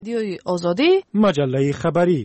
رادیوی آزادی، مجله خبری.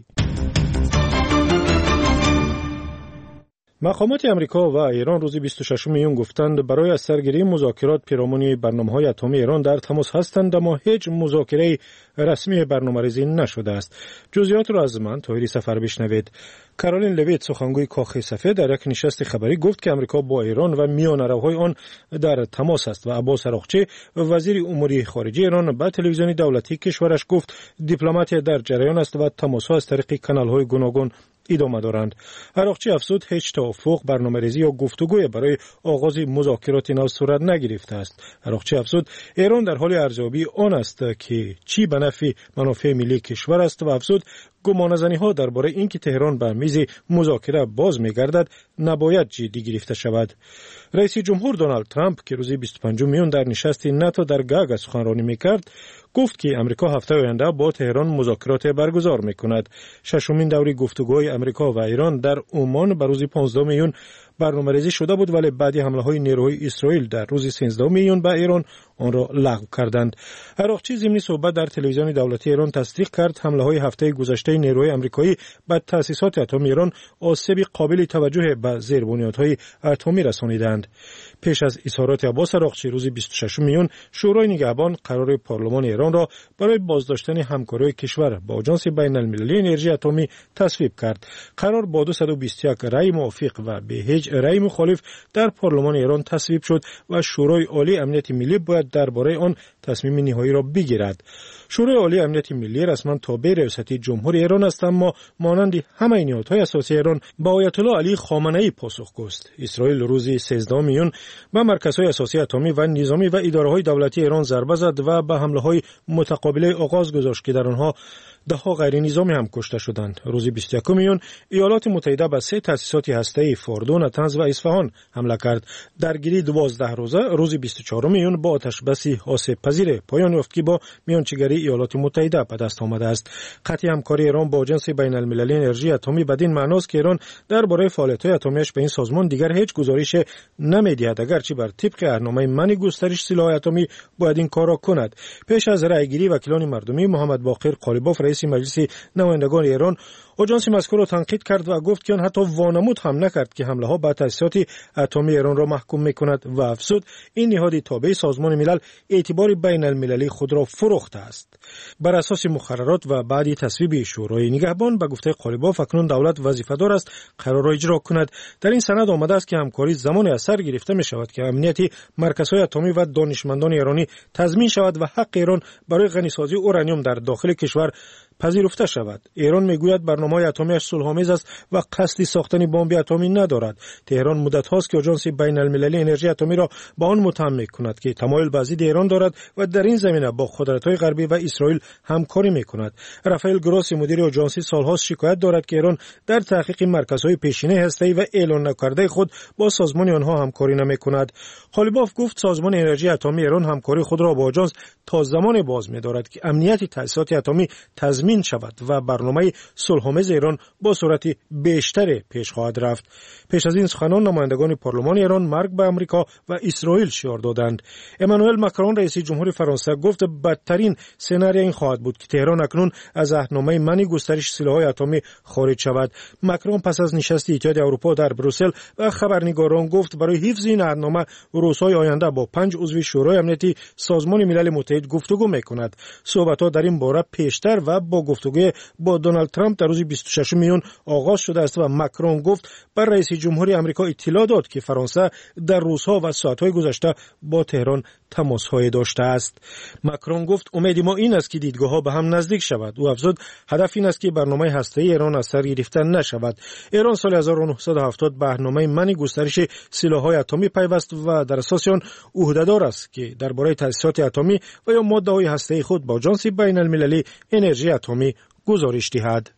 مقامات امریکا و ایران روز 26 میون گفتند برای از سرگیری مذاکرات پیرامون برنامه‌های اتمی ایران در تماس هستند، اما هیچ مذاکره رسمی برنامه‌ریزی نشده است. جزئیات را از من طاهری سفر بشنوید. کارولین لویت سخنگوی کاخ سفید در یک نشست خبری گفت که امریکا با ایران و میانه‌روهای آن در تماس است و عباس عراقچی وزیر امور خارجه ایران به تلویزیون دولتی کشورش گفت دیپلمات در جریان است و تماس‌ها از طریق کانال‌های گوناگون ادامه دارند. عراقچی افزود هیچ توافق، برنامه‌ریزی یا گفتگوی برای آغاز مذاکرات نو صورت نگرفته است. عراقچی افزود ایران در حال ارزیابی آن است که چی به نفع منافع ملی کشور است و افزود گمانه‌زنی‌ها درباره اینکه تهران به میز مذاکره باز می‌گردد نباید جدی گرفته شود. رئیس جمهور دونالد ترامپ که روز 25 میون در نشست ناتو در گاگ سخنرانی می‌کرد، گفت که امریکا هفته آینده با تهران مذاکرات برگزار می‌کند. ششمین دوره گفتگوهای امریکا و ایران در عمان به روز 15 میون برنامه‌ریزی شده بود، ولی بعد حمله‌های نیروهای اسرائیل در روز 13 میون به ایران آن را لغو کردند. عراقچی ضمن صحبت در تلویزیون دولتی ایران تصدیق کرد حمله‌های هفته گذشته نیروهای آمریکایی به تأسیسات اتمی ایران آسیب قابل توجه به زیربنیادهای اتمی رسانیدند. پیش از اظهارات عباس عراقچی روز 26 میون شورای نگهبان قرار پارلمان ایران را برای بازداشتن همکاری کشور با آژانس بین‌المللی انرژی اتمی تصویب کرد. قرار با 221 رأی موافق و به هیچ رأی مخالف در پارلمان ایران تصویب شد و شورای عالی امنیت ملی باید درباره آن تصمیم نهایی را بگیرد. شورای عالی امنیت ملی رسما تابع ریاست جمهوری ایران است، اما مانند همه نهادهای اساسی ایران با آیت الله علی خامنه‌ای پاسخگوست. اسرائیل روز 13 میون به مرکزهای اساسی اتمی و نظامی و اداره‌های دولتی ایران ضربه زد و به حمله‌های متقابله آغاز گذاشت که در آنها ده‌ها غیر نظامی هم کشته شدند. روز 21 میون ایالات متحده به 3 تأسیسات هسته‌ای فوردو، نتنز و اصفهان حمله کرد. درگیری 12 روزه روز 24 میون با آتش‌بس آسیب پذیر پایان یافت که با میانجیگری ایالات متحده به دست آمده است. قطعی همکاری ایران با آژانس بین‌المللی انرژی اتمی بدین معناست که ایران درباره فعالیت‌های اتمیش به این سازمان دیگر هیچ گزارش نمی‌دهد، اگرچه بر طبق برنامه منع گسترش سلاح اتمی باید این کار را کند. پیش از رأیگیری وکیلان مردمی محمد باقر قالیباف رئیس مجلس نمایندگان ایران آژانس مذکور را تنقید کرد و گفت که آن حتی وانمود هم نکرد که حمله‌ها به تأسیسات اتمی ایران را محکوم می‌کند و افزود این نهاد تابع سازمان ملل اعتبار بین‌المللی خود را فروخته است. بر اساس مقررات و بعد تصویب شورای نگهبان به گفته قالیباف اکنون دولت وظیفه‌دار است قرار را اجرا کند. در این سند آمده است که همکاری زمان از سر گرفته می‌شود که امنیت مرکزهای اتمی و دانشمندان ایرانی تضمین شود و حق ایران برای غنیسازی اورانیوم در داخل کشور پذیرفته شود. ایران میگوید برنامه‌های اتمیش صلح‌آمیز است و قصد ساختن بمب اتمی ندارد. تهران مدت هاست که آژانس بین‌المللی انرژی اتمی را با آن متهم می‌کند که تمایل به ضد ایران دارد و در این زمینه با قدرت‌های غربی و اسرائیل همکاری می‌کند. رافائل گروسی مدیر آژانس سال‌هاست شکایت دارد که ایران در تحقیق مرکزهای پیشینه هسته‌ای و اعلان نکرده خود با سازمان آنها همکاری نمی‌کند. قالیباف گفت سازمان انرژی اتمی ایران همکاری خود را با آژانس تا زمان باز می‌دارد که امنیت تأسیسات اتمی تضمین شود و برنامه صلح‌آمیز ایران با سرعت بیشتری پیش خواهد رفت. پیش از این سخنان نمایندگان پارلمان ایران مرگ به امریکا و اسرائیل شعار دادند. امانوئل ماکرون رئیس جمهور فرانسه گفت بدترین سناریو این خواهد بود که تهران اکنون از عهدنامه منع گسترش سلاح‌های اتمی خارج شود. ماکرون پس از نشست اتحادیه اروپا در بروسل و خبرنگاران گفت برای حفظ این عهدنامه روزهای آینده با 5 عضو شورای امنیتی سازمان ملل متحد گفتگو می‌کند. صحبت‌ها در این باره پیشتر و با گفتگوی با دونالد ترامپ در روز 26 میون آغاز شده است و ماکرون گفت بر رئیس جمهوری آمریکا اطلاع داد که فرانسه در روزها و ساعت‌های گذشته با تهران تماس‌های داشته است. ماکرون گفت امید ما این است که دیدگاه‌ها به هم نزدیک شود. او افزود هدف این است که برنامه هسته‌ای ایران از سر گرفته نشود. ایران سال 1970 به برنامه منع گسترش سلاح‌های اتمی پیوست و در اساس آن عهده‌دار است که درباره تأسیسات اتمی و یا ماده‌های هسته‌ای خود با آژانس بین‌المللی انرژی اتمی گزارش دهد.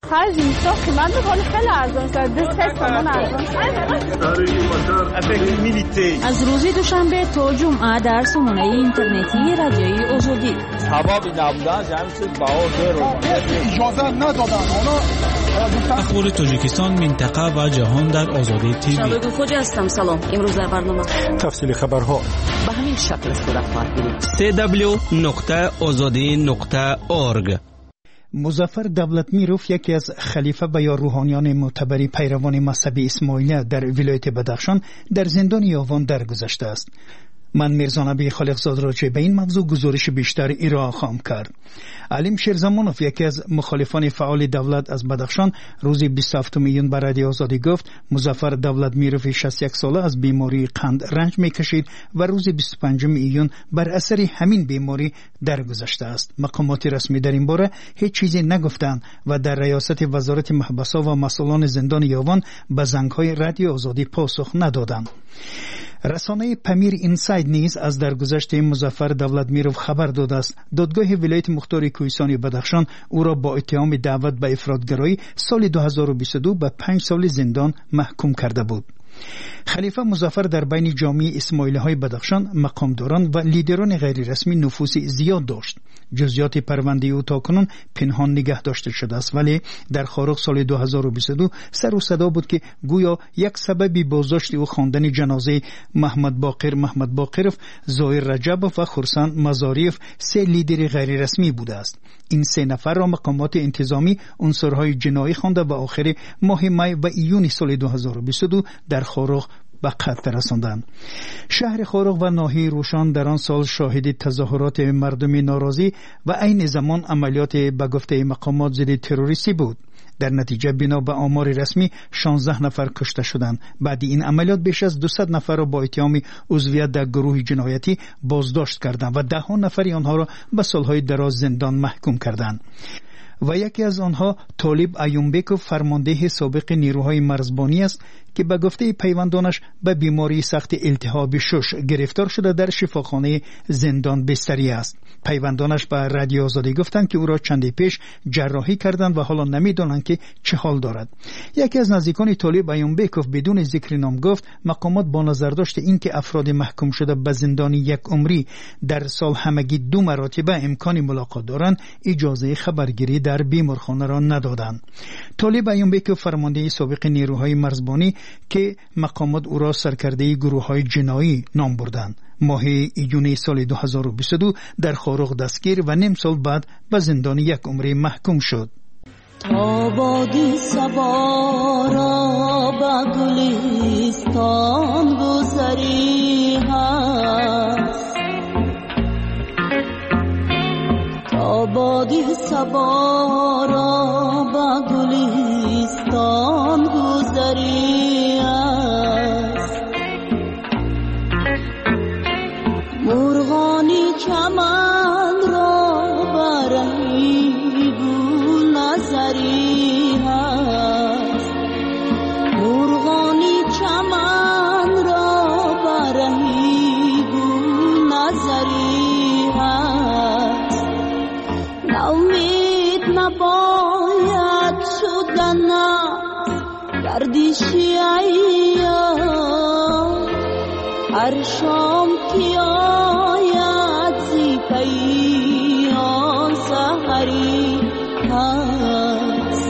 خرج میساخت من حال خیلی ارزان است. 2 تومان ارزان از روز دوشنبه تا جمعه در سامانه اینترنتی رادیوی آزادی ثوابی نبودن جمعیت باور اجازه ندادن اخبار تاجیکستان، منطقه و جهان در آزادی تیوی. شباب خوجا هستم. سلام. امروز در برنامه تفصیل خبرها به همین شکل صورت خواهد گرفت. www.azadi.org. مظفر دولتمیروف یکی از خلیفه و یا روحانیان معتبر پیروان مذهب اسماعیلیه در ولایت بدخشان در زندان یاوان درگذشته است. من میرزا نبی خالقزاد راجع به این موضوع گزارش بیشتر ارائه خواهم کرد. علیم شیرزمانوف یکی از مخالفان فعال دولت از بدخشان روز 27 میلیون بر رادیو آزادی گفت مظفر دولتمیروف 61 ساله از بیماری قند رنج میکشید و روز 25 میلیون بر اثر همین بیماری درگذشته است. مقامات رسمی در این باره هیچ چیزی نگفتند و در ریاست وزارت محبس‌ها و مسئولان زندان یاوان به زنگ‌های رادیو آزادی پاسخ ندادند. رسانه پمیر اینساید نیز از درگذشت مظفر دولتمیروف خبر داده است. دادگاه ولایت مختار کوهستان بدخشان او را با اتهام دعوت به افراطگرایی سال 2022 به 5 سال زندان محکوم کرده بود. خلیفه مظفر در بین جامعه اسماعیلی های بدخشان، مقامداران و لیدران غیر رسمی نفوذ زیاد داشت. جزئیات پرونده او تاکنون پنهان نگه داشته شده است، ولی در خارق سال 2022 سر و صدا بود که گویا یک سبب بازداشت او خواندن جنازه محمد باقرف، زاهر رجب و خرسان مزاریف 3 لیدر غیر رسمی بوده است. این 3 نفر را مقامات انتظامی عنصرهای جنایی خوانده و آخر ماه می و ایون سال 2022 در خارق به قتل رساندند. شهر خارق و ناحیه روشان در آن سال شاهد تظاهرات مردم ناراضی و عین زمان عملیات به گفته مقامات ضد تروریستی بود. در نتیجه بنا به آمار رسمی 16 نفر کشته شدند. بعد این عملیات بیش از 200 نفر را با اتهام عضویت در گروه جنایتی بازداشت کردند و 10 نفر آنها را به سالهای دراز زندان محکوم کردند. و یکی از آنها طالب ایومبکوف فرمانده سابق نیروهای مرزبانی است که به گفته پیوندانش به بیماری سخت التهاب شش گرفتار شده در شفاخانه زندان بستری است. پیوندانش به رادیو آزادی گفتند که او را چندی پیش جراحی کردند و حالا نمیدانند که چه حال دارد. یکی از نزدیکان طالب ایومبکوف بدون ذکر نام گفت مقامات با نظر داشت اینکه افراد محکوم شده به زندان 1 عمری در سال همگی 2 مراتبه امکان ملاقات دارند، اجازه خبرگیری در بیمارخانه را ندادند. طالب ایومبکوف فرمانده سابق نیروهای مرزبانی که مقامات او را سرکرده گروه‌های جنایی نام بردند. ماه ایون سال 2022 در خارق دستگیر و نیم سال بعد به زندان 1 عمری محکوم شد. آبادی سوارا با گلستان گذری هست، آبادی سوارا با گلستان گذری هست، مرغانی چمن را برهی گل نظری هست، مرغانی چمن را برهی گل نظری هست، ناامید نباید شدن گردشی ایام، هر شام که آید زی پیان سحری هست.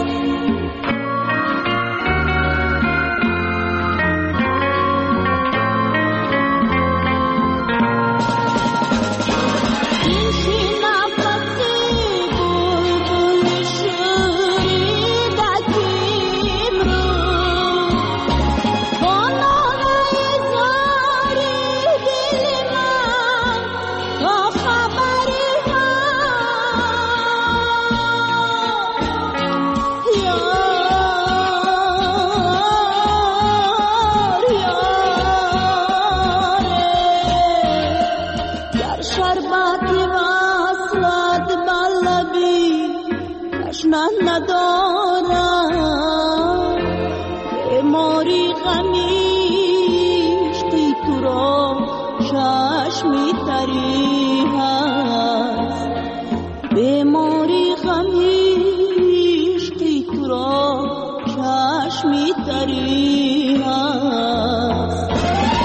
را چشمی تری هست.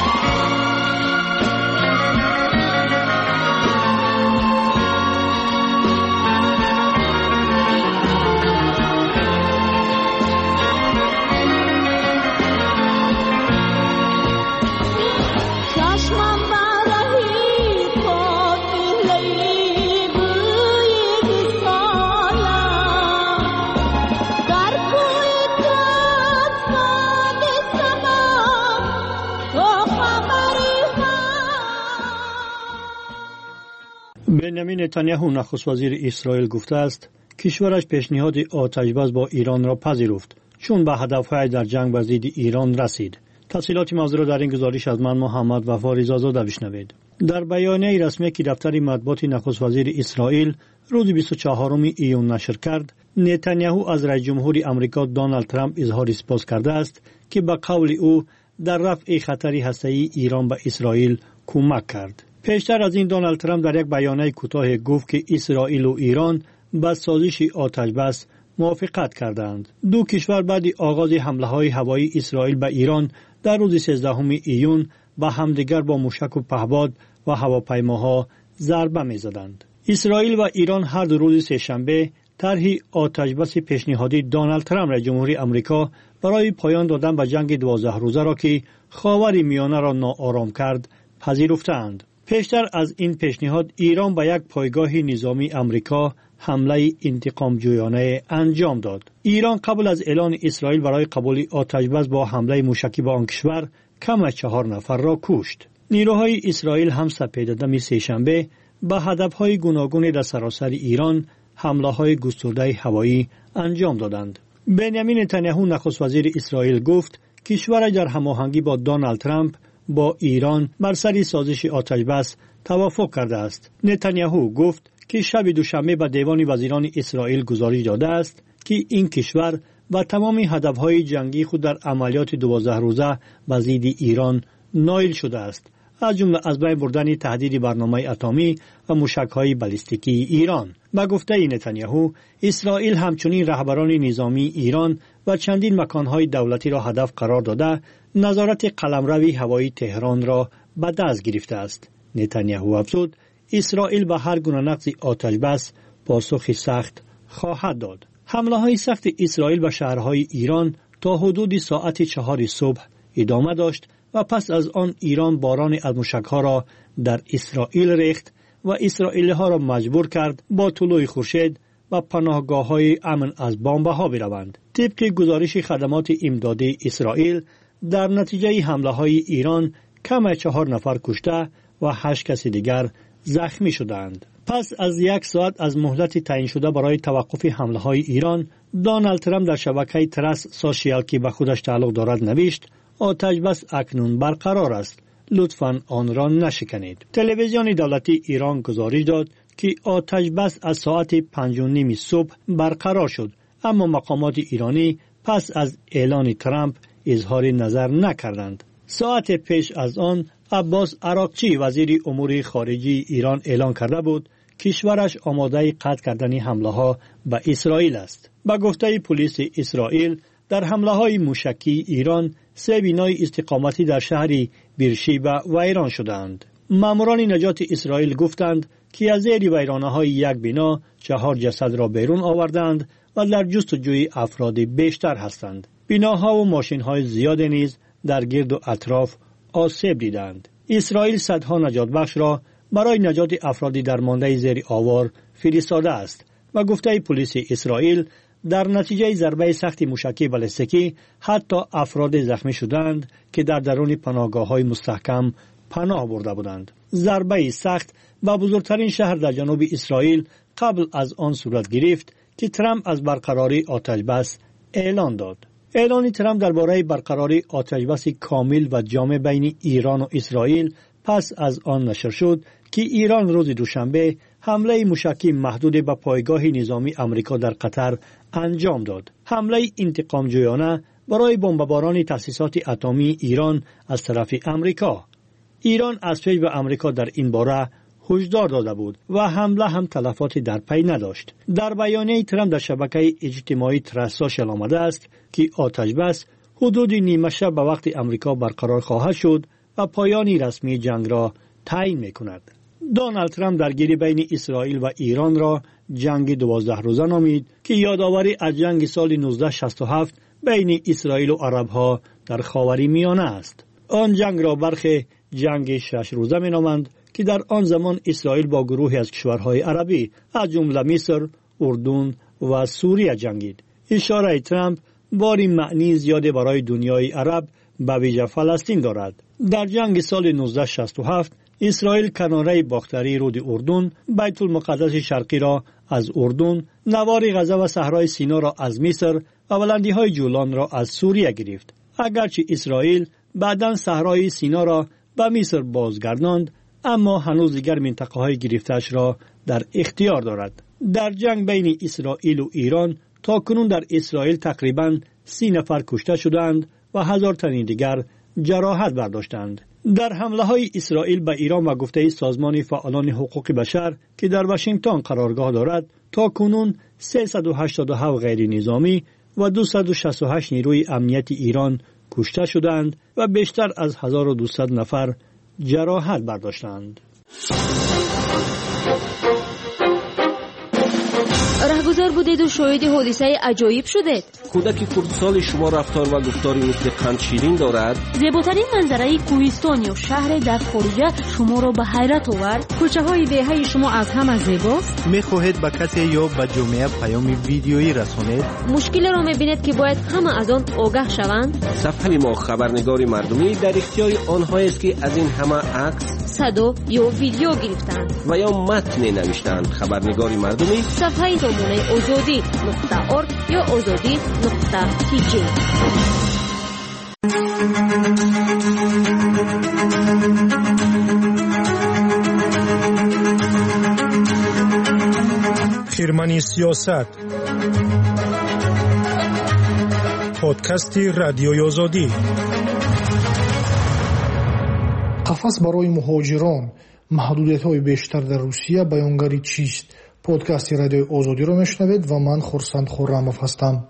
بنیامین نتانیاهو نخست وزیر اسرائیل گفته است کشورش پیشنهاد آتشبس با ایران را پذیرفت چون به هدفهای در جنگ با ضد ایران رسید. تفصیلات موضوع را در این گزارش از من محمد وفا رضازاده بشنوید. در بیانیه رسمی که دفتر مطبوعات نخست وزیر اسرائیل روز 24 ایون نشر کرد، نتانیاهو از رئیس جمهور آمریکا دونالد ترامپ اظهار سپاس کرده است که به قول او در رفع خطر هسته‌ای ایران به اسرائیل کمک کرد. پیشتر از این دونالد ترامپ در یک بیانیه کوتاه گفت که اسرائیل و ایران به سازش آتشبس موافقت کردند. دو کشور بعد آغاز حمله‌های هوایی اسرائیل به ایران در روز 13 ایون به همدیگر با موشک و پهپاد و هواپیماها ضربه می‌زدند. اسرائیل و ایران هر دو روز سه‌شنبه طرح آتشبس پیشنهادی دونالد ترامپ رئیس جمهور آمریکا برای پایان دادن به جنگ 12 روزه را که خاور میانه را ناآرام کرد پذیرفتند. پیشتر از این پیشنهاد ایران به یک پایگاه نظامی آمریکا حمله انتقام جویانه انجام داد. ایران قبل از اعلان اسرائیل برای قبول آتشبس با حمله موشکی به آن کشور کم از 4 نفر را کشت. نیروهای اسرائیل هم سپیده‌دم سه‌شنبه به هدفهای گوناگون در سراسر ایران حمله‌های گسترده هوایی انجام دادند. بنیامین نتانیاهو نخست وزیر اسرائیل گفت کشورش در هماهنگی با دونالد ترامپ با ایران بر سر سازش آتشبس توافق کرده است. نتانیاهو گفت که شب دوشنبه به دیوان وزیران اسرائیل گزارش داده است که این کشور و تمام هدفهای جنگی خود در عملیات 12 روزه به ضد ایران نائل شده است، از جمله از بین بردن تهدید برنامه اتمی و موشک‌های بالستیکی ایران. به گفته نتانیاهو، اسرائیل همچنین رهبران نظامی ایران و چندین مکان‌های دولتی را هدف قرار داده نظارت قلمروی هوایی تهران را به دست گرفته است. نتانیاهو افزود اسرائیل به هر گونه نقض آتشبس پاسخ سخت خواهد داد. حمله‌های سخت اسرائیل به شهرهای ایران تا حدود ساعت 4 صبح ادامه داشت و پس از آن ایران باران از موشک‌ها را در اسرائیل ریخت و اسرائیلی‌ها را مجبور کرد با طلوع خورشید و پناهگاه‌های امن از بمب‌ها بروند. طبق گزارش خدمات امدادی اسرائیل، در نتیجه حمله‌های ایران کم از 4 نفر کشته و 8 کس دیگر زخمی شدند. پس از 1 ساعت از مهلت تعیین شده برای توقف حمله‌های ایران، دونالد ترامپ در شبکه ترس سوشیال که به خودش تعلق دارد نوشت آتشبس اکنون برقرار است، لطفاً آن را نشکنید. تلویزیون دولتی ایران گزارش داد که آتشبس از ساعت 5:30 صبح برقرار شد، اما مقامات ایرانی پس از اعلان ترامپ اظهار نظر نکردند. ساعت پیش از آن عباس عراقچی وزیر امور خارجه ایران اعلان کرده بود کشورش آماده قطع کردن حمله‌ها به اسرائیل است. به گفته پلیس اسرائیل، در حمله‌های موشکی ایران 3 بنای استقامتی در شهر بیرشیبا ویران شدند. ماموران نجات اسرائیل گفتند که از زیر ویرانه‌های یک بنا 4 جسد را بیرون آوردند و در جستجوی افراد بیشتر هستند. بناها و ماشین‌های زیاد نیز در گرد و اطراف آسیب دیدند. اسرائیل صدها نجات بخش را برای نجات افرادی درمانده زیر آوار فرستاده است و گفته پلیس اسرائیل در نتیجه ضربه سخت موشکی بالستیکی حتی افراد زخمی شدند که در درون پناهگاه‌های مستحکم پناه برده بودند. ضربه سخت به بزرگترین شهر در جنوب اسرائیل قبل از آن صورت گرفت که ترامپ از برقراری آتشبس اعلان داد. اعلان ترامپ درباره برقراری آتشبس کامل و جامع بین ایران و اسرائیل پس از آن نشر شد که ایران روز دوشنبه حمله موشکی محدود به پایگاه نظامی آمریکا در قطر انجام داد. حمله انتقام جویانه برای بمباران تأسیسات اتمی ایران از طرف آمریکا. ایران از پیش به آمریکا در این باره هشدار داده بود و حمله هم تلفاتی در پی نداشت. در بیانیه ترامپ در شبکه اجتماعی ترس سوشال آمده است که آتش بس حدود نیمه شب به وقت امریکا برقرار خواهد شد و پایانی رسمی جنگ را تعیین می‌کند. دونالد ترامپ درگیری بین اسرائیل و ایران را جنگ 12 روزه نامید که یادآوری از جنگ سال 1967 بین اسرائیل و عرب‌ها در خاورمیانه است. آن جنگ را برخی جنگ 6 روزه می‌نامند که در آن زمان اسرائیل با گروهی از کشورهای عربی از جمله مصر، اردن و سوریه جنگید. اشاره ترامپ باری معنی زیادی برای دنیای عرب به ویژه فلسطین دارد. در جنگ سال 1967 اسرائیل کناره باختری رود اردن، بیت المقدس شرقی را از اردن، نوار غزه و صحرای سینا را از مصر و بلندی‌های جولان را از سوریه گرفت. اگرچه اسرائیل بعداً صحرای سینا را به مصر بازگرداند، اما هنوز دیگر منطقه‌های گرفته‌اش را در اختیار دارد. در جنگ بین اسرائیل و ایران تا کنون در اسرائیل تقریباً 30 نفر کشته شدند و 1000 تن دیگر جراحت برداشتند. در حمله‌های اسرائیل به ایران و گفته سازمان فعالان حقوق بشر که در واشنگتن قرارگاه دارد، تا کنون 387 غیر نظامی و 268 نیروی امنیت ایران کشته شدند و بیشتر از 1200 نفر جراحت برداشتند. رهگذر بودید و شاهد حادثه عجایب شدید. کودک کردستان شما رفتار و گفتاری مثل قند شیرین دارد. زیباترین منظره کوهستان یا شهر در خارج شما را به حیرت آورد. کوچه های دهه شما از همه زیباست. میخواهید به کسی یا به جامعه پیام ویدیویی رسانید؟ مشکل را میبینید که باید همه از آن آگاه شوند. صفحه ما خبرنگار مردمی در اختیار آنها است که از این همه عکس، صدا یا ویدیو گرفتند و یا متن نوشتند. خبرنگار مردمی صفحه زمانه azadi.org یا azadi.tj. خیرمنی سیاست، پادکست رادیوی آزادی. قفس برای مهاجران، محدودیت‌های بیشتر در روسیه، بیانگری چیست؟ پادکست رادیوی آزادی رو میشنوید و من خورسند خرموف هستم.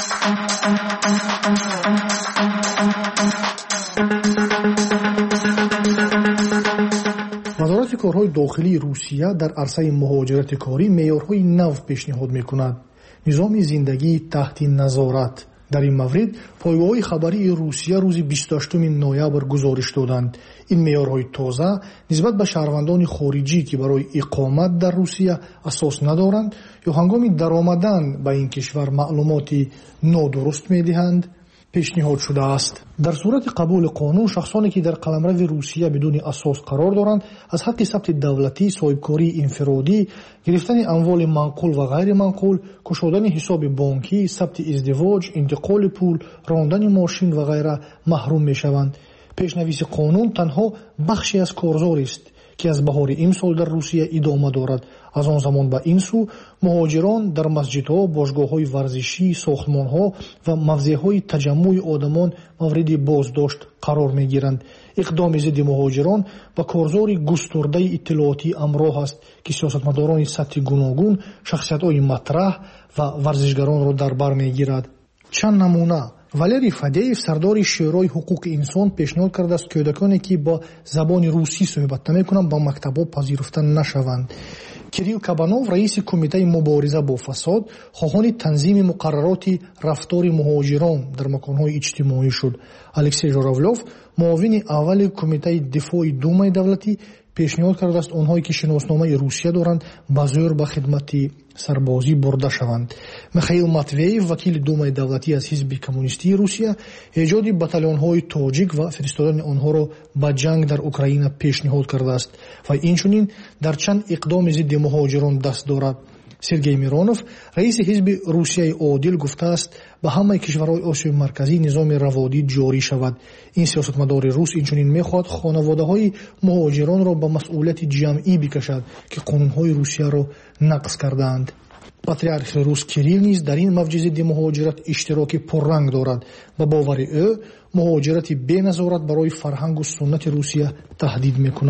وزارت کارهای داخلی روسیه در عرصه مهاجرت کاری معیارهای نو پیشنهاد میکند. نظام زندگی تحت نظارت. در این مورد پایگاه‌های خبری روسیه روز 28 نوامبر گزارش دادند. این معیارهای تازه نسبت به شهروندان خارجی که برای اقامت در روسیه اساس ندارند یا هنگام درآمدن به این کشور معلوماتی نادرست می‌دهند پیشنهاد شده است. در صورت قبول قانون، شخصانی که در قلمرو روسیه بدون اساس قرار دارند از حق ثبت دولتی، صاحبکاری انفرادی، گرفتن اموال منقول و غیر منقول، گشودن حساب بانکی، ثبت ازدواج، انتقال پول، راندن ماشین و غیره محروم میشوند. پیشنویس قانون تنها بخشی از کارزار است که از بهار امسال در روسیه ادامه دارد. از آن زمان به این سو مهاجران در مسجدها، باشگاه‌های ورزشی، ساختمان‌ها و موضع‌های تجمع آدمان مورد بازداشت قرار می‌گیرند. اقدام ضد مهاجران با کارزار گسترده اطلاعاتی همراه است که سیاستمداران سطح گوناگون، شخصیت‌های مطرح و ورزشگران را در بر می‌گیرد. چند نمونه: والری فدیف، سردار شورای حقوق انسان، پیشنهاد کرده است کودکانی که با زبان روسی صحبت نمی‌کنند با مکتب‌ها پذیرفته نشوند. کیریل کابانوف، رئیس کمیته مبارزه با فساد، خواهان تنظیم مقررات رفتار مهاجران در مکان‌های اجتماعی شد. الکسی ژوراولوف، معاون اول کمیته دفاع دومای دولتی، پیشنهاد کرده است آنهایی که شناسنامه روسیه دارند با زور به خدمت سربازی برده شوند. میخائیل ماتوییف، وکیل دومای دولتی از حزب کمونیستی روسیه، ایجاد بتالون‌های تاجیک و فرستادن آنها را به جنگ در اوکراین پیشنهاد کرده است و اینچنین در چند اقدام ضد مهاجران دست دارد. سرگئی میرونوف، رئیس حزب روسیه عادل، گفته است به همه کشورهای آسیای مرکزی نظام روادی جاری شود. این سیاستمدار روس اینچنین میخواهد خانواده‌های مهاجران را به مسئولیت جمعی بکشد که قانون‌های روسیه را نقض کردند. پاتریارخ روس کیریل نیز در این موج ضد مهاجرت اشتراک پررنگ دارد. با باور او مهاجرت بی نظارت برای فرهنگ و سنت روسیه تهدید میکند.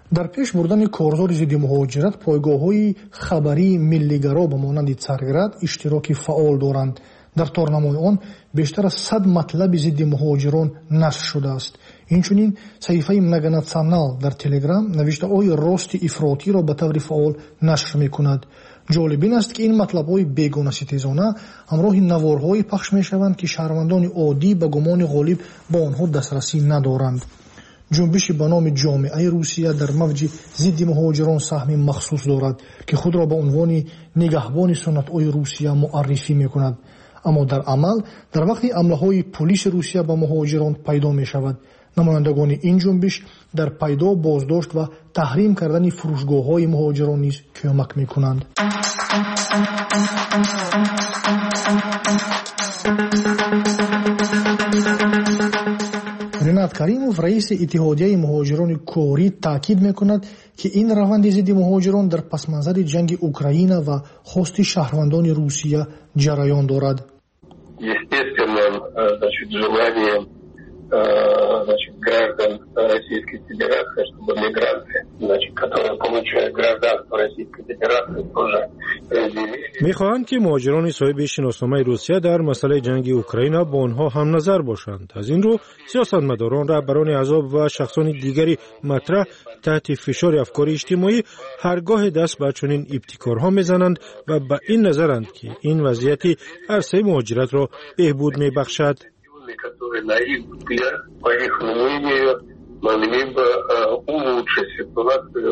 در پیش بردن کارزار ضد مهاجرت پایگاه‌های خبری ملی‌گرا به مانند څرگرد اشتراک فعال دارند. در تارنمای آن بیشتر از 100 مطلب ضد مهاجران نشر شده است. اینچنین صحیفه مگناتسیونال در تلگرام نوشته‌های راست افراطی را به طور فعال نشر می‌کند. جالب این است که این مطلب‌های بیگانه ستیزانه همراه نوارهایی پخش می‌شوند که شهروندان عادی به گمان غالب با آنها دسترسی ندارند. جنبش به نام جامعه روسیه در موج ضد مهاجران سهم مخصوص دارد که خود را به عنوان نگهبان سنت‌های روسیه معرفی می‌کند. اما در عمل در وقت حمله‌های پلیس روسیه به مهاجران پیدا می‌شود. نمایندگان این جنبش در پیدا، بازداشت و تحریم کردن فروشگاه‌های مهاجران نیز کمک می‌کنند. رینات کریموف رئیس اتحادیه مهاجران کوری تاکید می‌کند که این روند ضد مهاجران در پس‌منظر جنگ اوکراین و خواست شهروندان روسیه جریان دارد. граждан Российской Федерации, чтобы мигранты, которые получают гражданство Российской Федерации, тоже разделили. می‌خواهند که مهاجران صاحب شناسنامه روسیه در مسئله جنگ اوکراین با آنها هم نظر باشند. از این رو سیاستمداران، رهبران احزاب و شخصان دیگری مطرح تحت فشار افکار اجتماعی هرگاه دست به چنین ابتکارها می‌زنند و به این نظرند که این وضعیت عرصه مهاجرت را بهبود می‌بخشد. которые, на их взгляд, по их мнению, могли бы улучшить ситуацию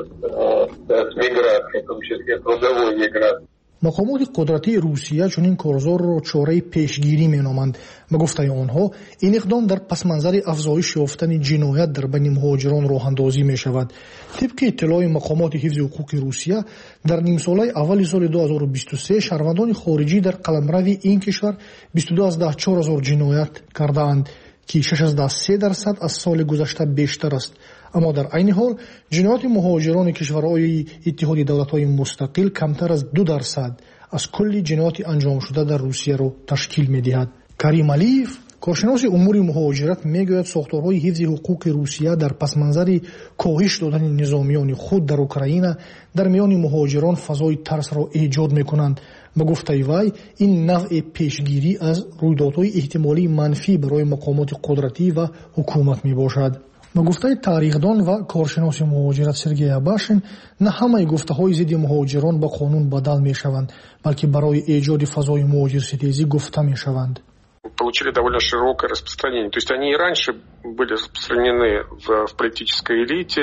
с миграцией, в том числе трудовой миграцией. مقامات قدرتی روسیه چنین کارزار را چاره پیشگیری مینامند. به گفته آنها این اقدام در پس منظر افزایش یافتن جنایت در بین مهاجران راه اندازی می شود. طبق اطلاع مقامات حفظ حقوق روسیه در نیم ساله اول سال 2023 شهروندان خارجی در قلمرو این کشور 22,000 جنایت کردند که 6.3% از سال گذشته بیشتر است. اما در عین حال جنایات مهاجران کشورهای اتحادیه دولت‌های مستقل کمتر از 2% از کل جنایات انجام شده در روسیه را تشکیل می‌دهد. کریم علیف کارشناس امور مهاجرت میگوید ساختارهای حفظ حقوق روسیه در پس منظر کاهش دادن نظامیان خود در اوکراین در میان مهاجران فضای ترس را ایجاد می‌کنند. به گفته وی این نوع پیشگیری از رویدادهای احتمالی منفی برای مقامات قدرتی و حکومت میباشد. به گفته تاریخدان و کارشناس مهاجرت سرگئی اباشین نه همه گفته‌های ضد مهاجران به قانون بدل میشوند، بلکه برای ایجاد فضای مهاجرستیزی گفته میشوند. Получили довольно широкое распространение. То есть они и раньше были распространены в политической элите,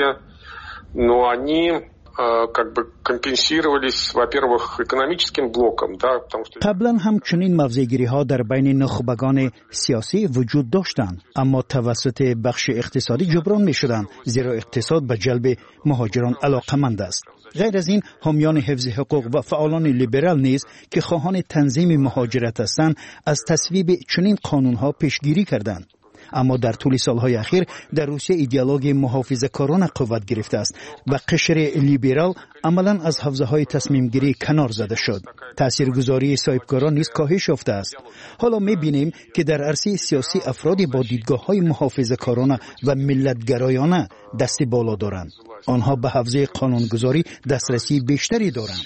но они как бы компенсировались, во-первых, экономическим блоком, да, потому что قبلا هم چنین موضع‌گیری‌ها در بین نخبگان سیاسی وجود داشتند، اما توسط بخش اقتصادی جبران می‌شدند، زیرا اقتصاد به جلب مهاجران علاقه‌مند است. غیر از این حامیان حفظ حقوق و فعالان لیبرال نیز که خواهان تنظیم مهاجرت هستند از تصویب چنین قانون‌ها پیشگیری کردند. اما در طول سالهای اخیر در روسیه ایدئولوژی محافظه‌کارانه قوت گرفته است و قشر لیبرال عملاً از حوزه‌های تصمیم گیری کنار زده شد. تاثیرگذاری صاحبکاران نیز کاهش یافته است. حالا می‌بینیم که در عرصه سیاسی افرادی با دیدگاه‌های محافظه‌کارانه و ملت‌گرایانه دست بالا دارند. آنها به حوزه قانونگذاری دسترسی بیشتری دارند.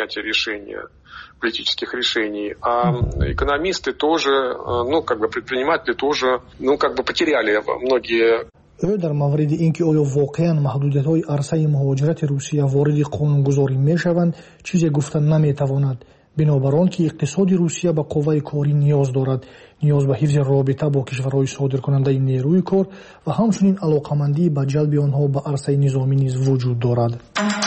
политических решений, а экономисты тоже, предприниматели тоже, потеряли многие. در مورد اینکه آیا واقعا محدودیت‌های عرصه مهاجرت روسیه وارد قانونگذاری می‌شوند چیزی گفتن نمی‌تواند، بنابر آنکه اقتصاد روسیه به قوه کاری نیاز دارد، نیاز به حفظ رابطه با کشورهای صادرکننده نیروی کار و همچنین علاقه‌مندی به جلب آنها به عرصه نظامی نیز وجود دارد.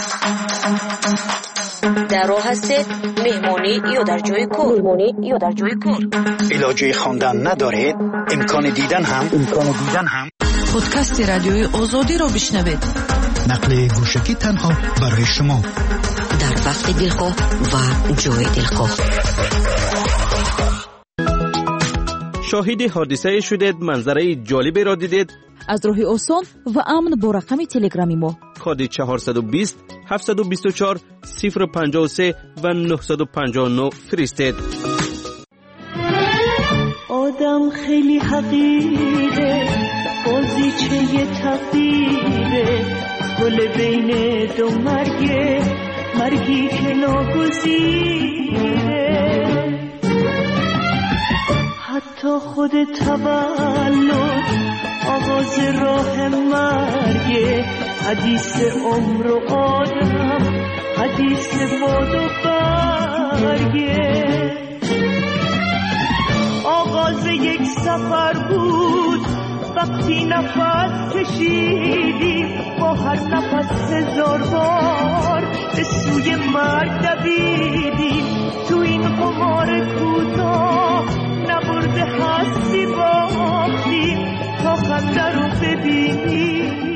در راه هستید مهمونی یا در جای کار علاجه خواندن ندارید، امکان دیدن هم پادکست رادیوی آزادی را بشنوید. نقل گوشکی تنها برای شما در وقت دلخواه و جای دلخواه. شاهد حادثه شدید، منظره جالبی را دیدید؟ از راه آسان و امن با رقم تلگرامی ما کد 420 724 053 و 959 فرستید. آدم خیلی حقیره، بازیچه تقدیره، گل بین دو مرگی که ناگزیره. حتی خود تولد آغاز راه مرگه، حدیث عمر و آدم، حدیث باد و برگه. آغاز یک سفر بود وقتی نفس کشیدیم، با هر نفس 1000 بار به سوی مرگ دویدیم. تو این قمار کوتاه نبرده هستی باختیم تا خنده رو ببینیم.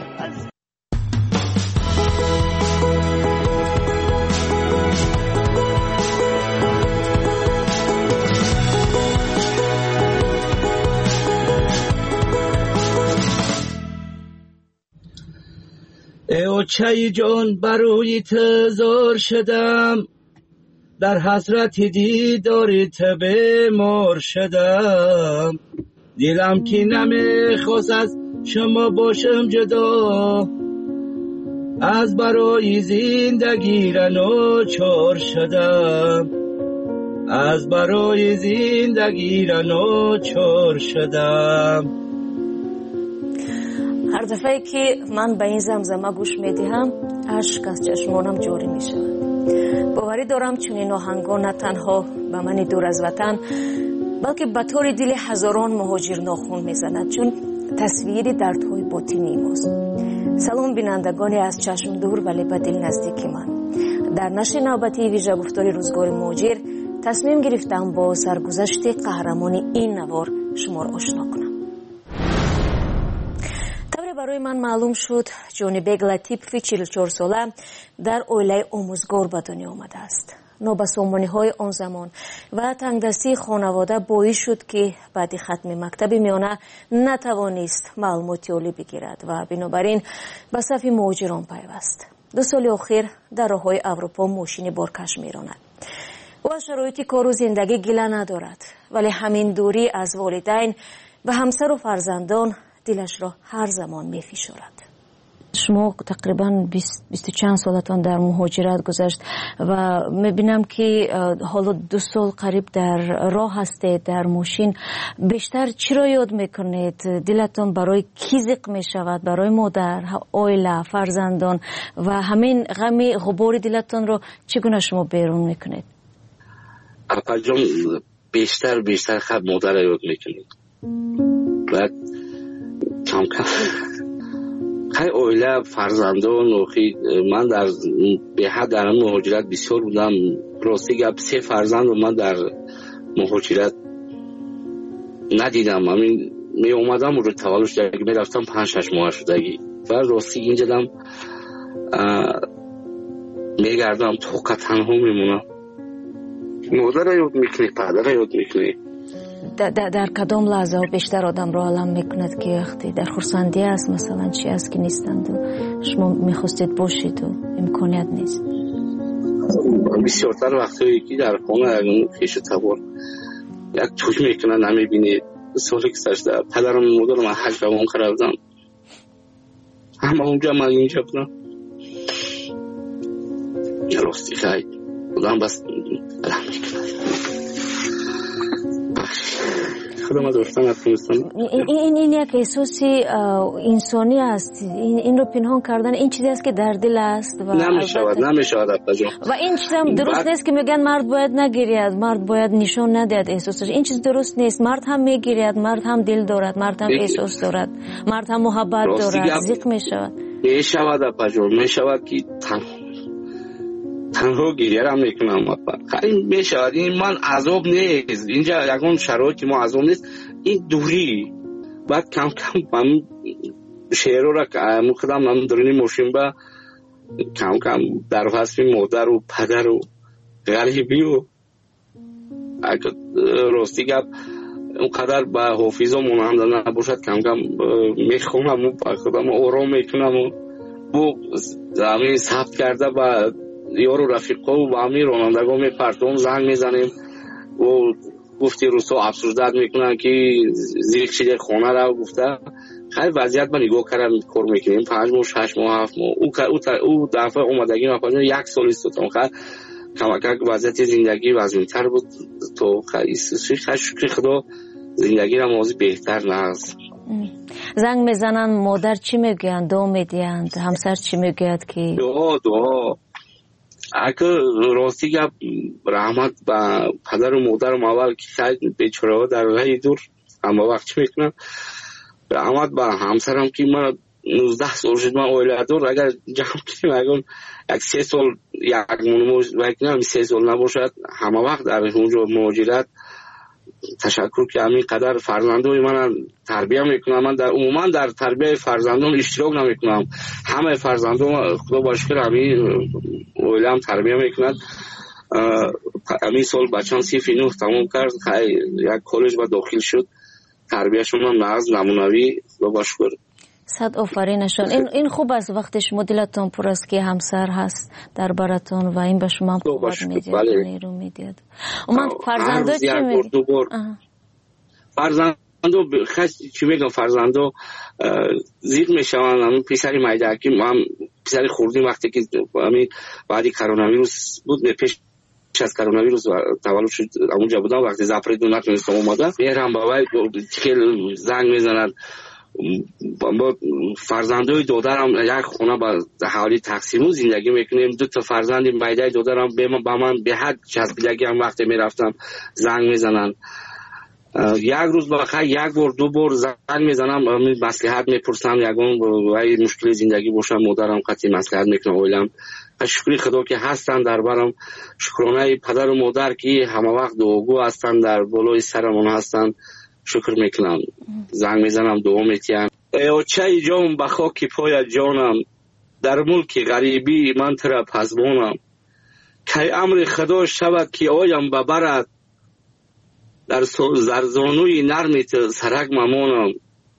ای چای جان برای تزار شدم، در حسرت دیداری بیمار شدم. دلم که نمیخواست از شما باشم جدا، از برای زندگی را ناچار شدم، از برای زندگی را ناچار شدم. هر دفعه که من به این زمزمه گوش میدهم اشک از چشمانم جاری می شود. باوری دارم چنین آهنگا نه تنها به من دور از وطن بلکه به طور دل هزاران مهاجر ناخون میزند، چون تصویری دردهای باطنی ماست. سلام بینندگانی از چشم دور ولی به دل نزدیک من. در نشر نوبتی ویژه گفتار روزگار مهاجر تصمیم گرفتم با سرگذشت قهرمان این نوار شما را آشنا کنم. برای من معلوم شد جونی بیگ لطیفی 44 ساله در اویله آموزگار به دنیا آمده است. نابسامانی های آن زمان و تنگدستی خانواده باعث شد که بعد ختم مکتب میانه نتوانست معلوماتی عالی بگیرد و بنابراین به صف مهاجران پیوست. 2 سال اخیر در راههای اروپا ماشین بارکش میراند. او از شرایط کار و زندگی گله ندارد، ولی همین دوری از والدین و همسر و فرزندان دلش را هر زمان می‌فشارد. شما تقریباً 20 چند سالتان در مهاجرت گذشت و می‌بینم که حالا 2 سال قریب در راه هستید در ماشین. بیشتر چی را یاد میکنید؟ دلتان برای کی زق میشود؟ برای مادر، عائله، فرزندان و همین غم غبار دلتان را چگونه شما بیرون میکنید؟ اپا جان بیشتر خب مادر را یاد میکنید. بعد کم خیلی اویله فرزندان و من به حد در مهاجرت بسیار بودم. راستی گپ 3 فرزند و من در مهاجرت ندیدم. همین می اومدم و رو تولدش می رفتم 5-6 ماه شدگی و راستی اینجا دم می گردم توقع تنها میمونم. مادر یاد میکنی، پدر یاد میکنی. در کدام لحظه بیشتر آدم رو علم میکند که وقتی در خرسندی است مثلا چی است که نیستند و شما میخواستید باشید و امکانیت نیست؟ بسیارتر وقتی که در خانه اگه خیش تبار یک توی میکنن نمیبینید. سالی که سشته پدرم مادرم حج روان کردم، همه اونجا من اینجا بودم. راستی خیلی بودم بس علم میکنن. این یک احساسی انسانی است. این رو پنهان کردن این چیزی است که در دل است و نمیشود و این چیز هم درست نیست که میگن مرد باید نگیرید، مرد باید نشان ندهد احساسش. این چیز درست نیست. مرد هم میگیرید، مرد هم دل دارد، مرد هم احساس دارد، مرد هم محبت دارد. زیق میشود میشود که تنها گریه را میکنم. خیلی میشود. این من عذاب نیست، اینجا یکون شرایطی ما عذاب نیست، این دوری. بعد کم من شعر را مقدم من درونی ماشین با کم در فصل مادر و پدر و غریبی و راستی گپ اونقدر به حافظا مانند نباشد کم میخونم و خودم آرام میکنم و بو زمین ثبت کرده با یارو رفیقا و با همین رانندگاه میپرتم زنگ میزنیم و گفتی روسا افسردت میکنن که زیر چیز خانه را گفته خیلی وضعیت من نگاه کردم کار میکنیم 5 ماه 6 ماه 7 ماه او دفعه اومدگی ما 1 سال است تو کمک وضعیت زندگی وضعیت‌تر بود تو خیلی شکر خدا زندگی را موضوع بهتر نست. زنگ میزنن مادر چی میگن دو میدیند همسر چی میگوید که دعا اگه راستی گپ رحمت با پدر و مادرم اول که خیلی بیچاره در راه دور اما وقت چی میکنم رحمت با همسرم که من 19 سال شد من اویله دور اگر جمع کنیم اگر 3 سال یک مونمو 3 سال نباشد همه وقت در اونجا مهاجرت تشکر که همین قدر فرزندوی من تربیه میکنم. من در عموما در تربیه فرزندان اشتراک نمیکنم. همه فرزندان خدا باشکر همین اویلم تربیه میکند. همین سال بچه‌م 39 تمام کرد یک کالج با داخل شد تربیهشون هم نمونوی خدا باشکر. صد آفرینشان. این خوب است وقتی شما دلتون پر است که همسر هست در براتون و این به شما قوت میده نیرو میده. من فرزندو چی میگه؟ فرزندو چی میگم فرزندو زیر میشوند. همون پسری مایدکی هم پسری خوردیم وقتی که همین بعدی کرونا ویروس بود پیش از کرونا ویروس تولد شد اونجا بودم وقتی زفر دو نتونستم اومدم میرم بابای که زنگ میزنن با فرزندای دادرم یک خونه با حوالی تقسیمون زندگی میکنیم. 2 تا فرزندیم بیدای دادرم با من به حد چسبیدگی هم وقتی میرفتم زنگ میزنن. یک روز بخیر 1 بار 2 بار زنگ میزنم مصلحت میپرسم یگان وای مشکل زندگی باشم مادرم قطعی مصلحت میکنم اویلم شکر خدا که هستن در برم شکرانه پدر و مادر که همه وقت دعاگو هستن در بالای سرمون هستن شکر میکنم. زنگ میزنم دعا میتیم ای چای جان به خاک پای جانم در ملک غریبی من ترا پزبانم که امر خدا شود که آیم ببرد در زرزانوی نرمیت سرک ممانم.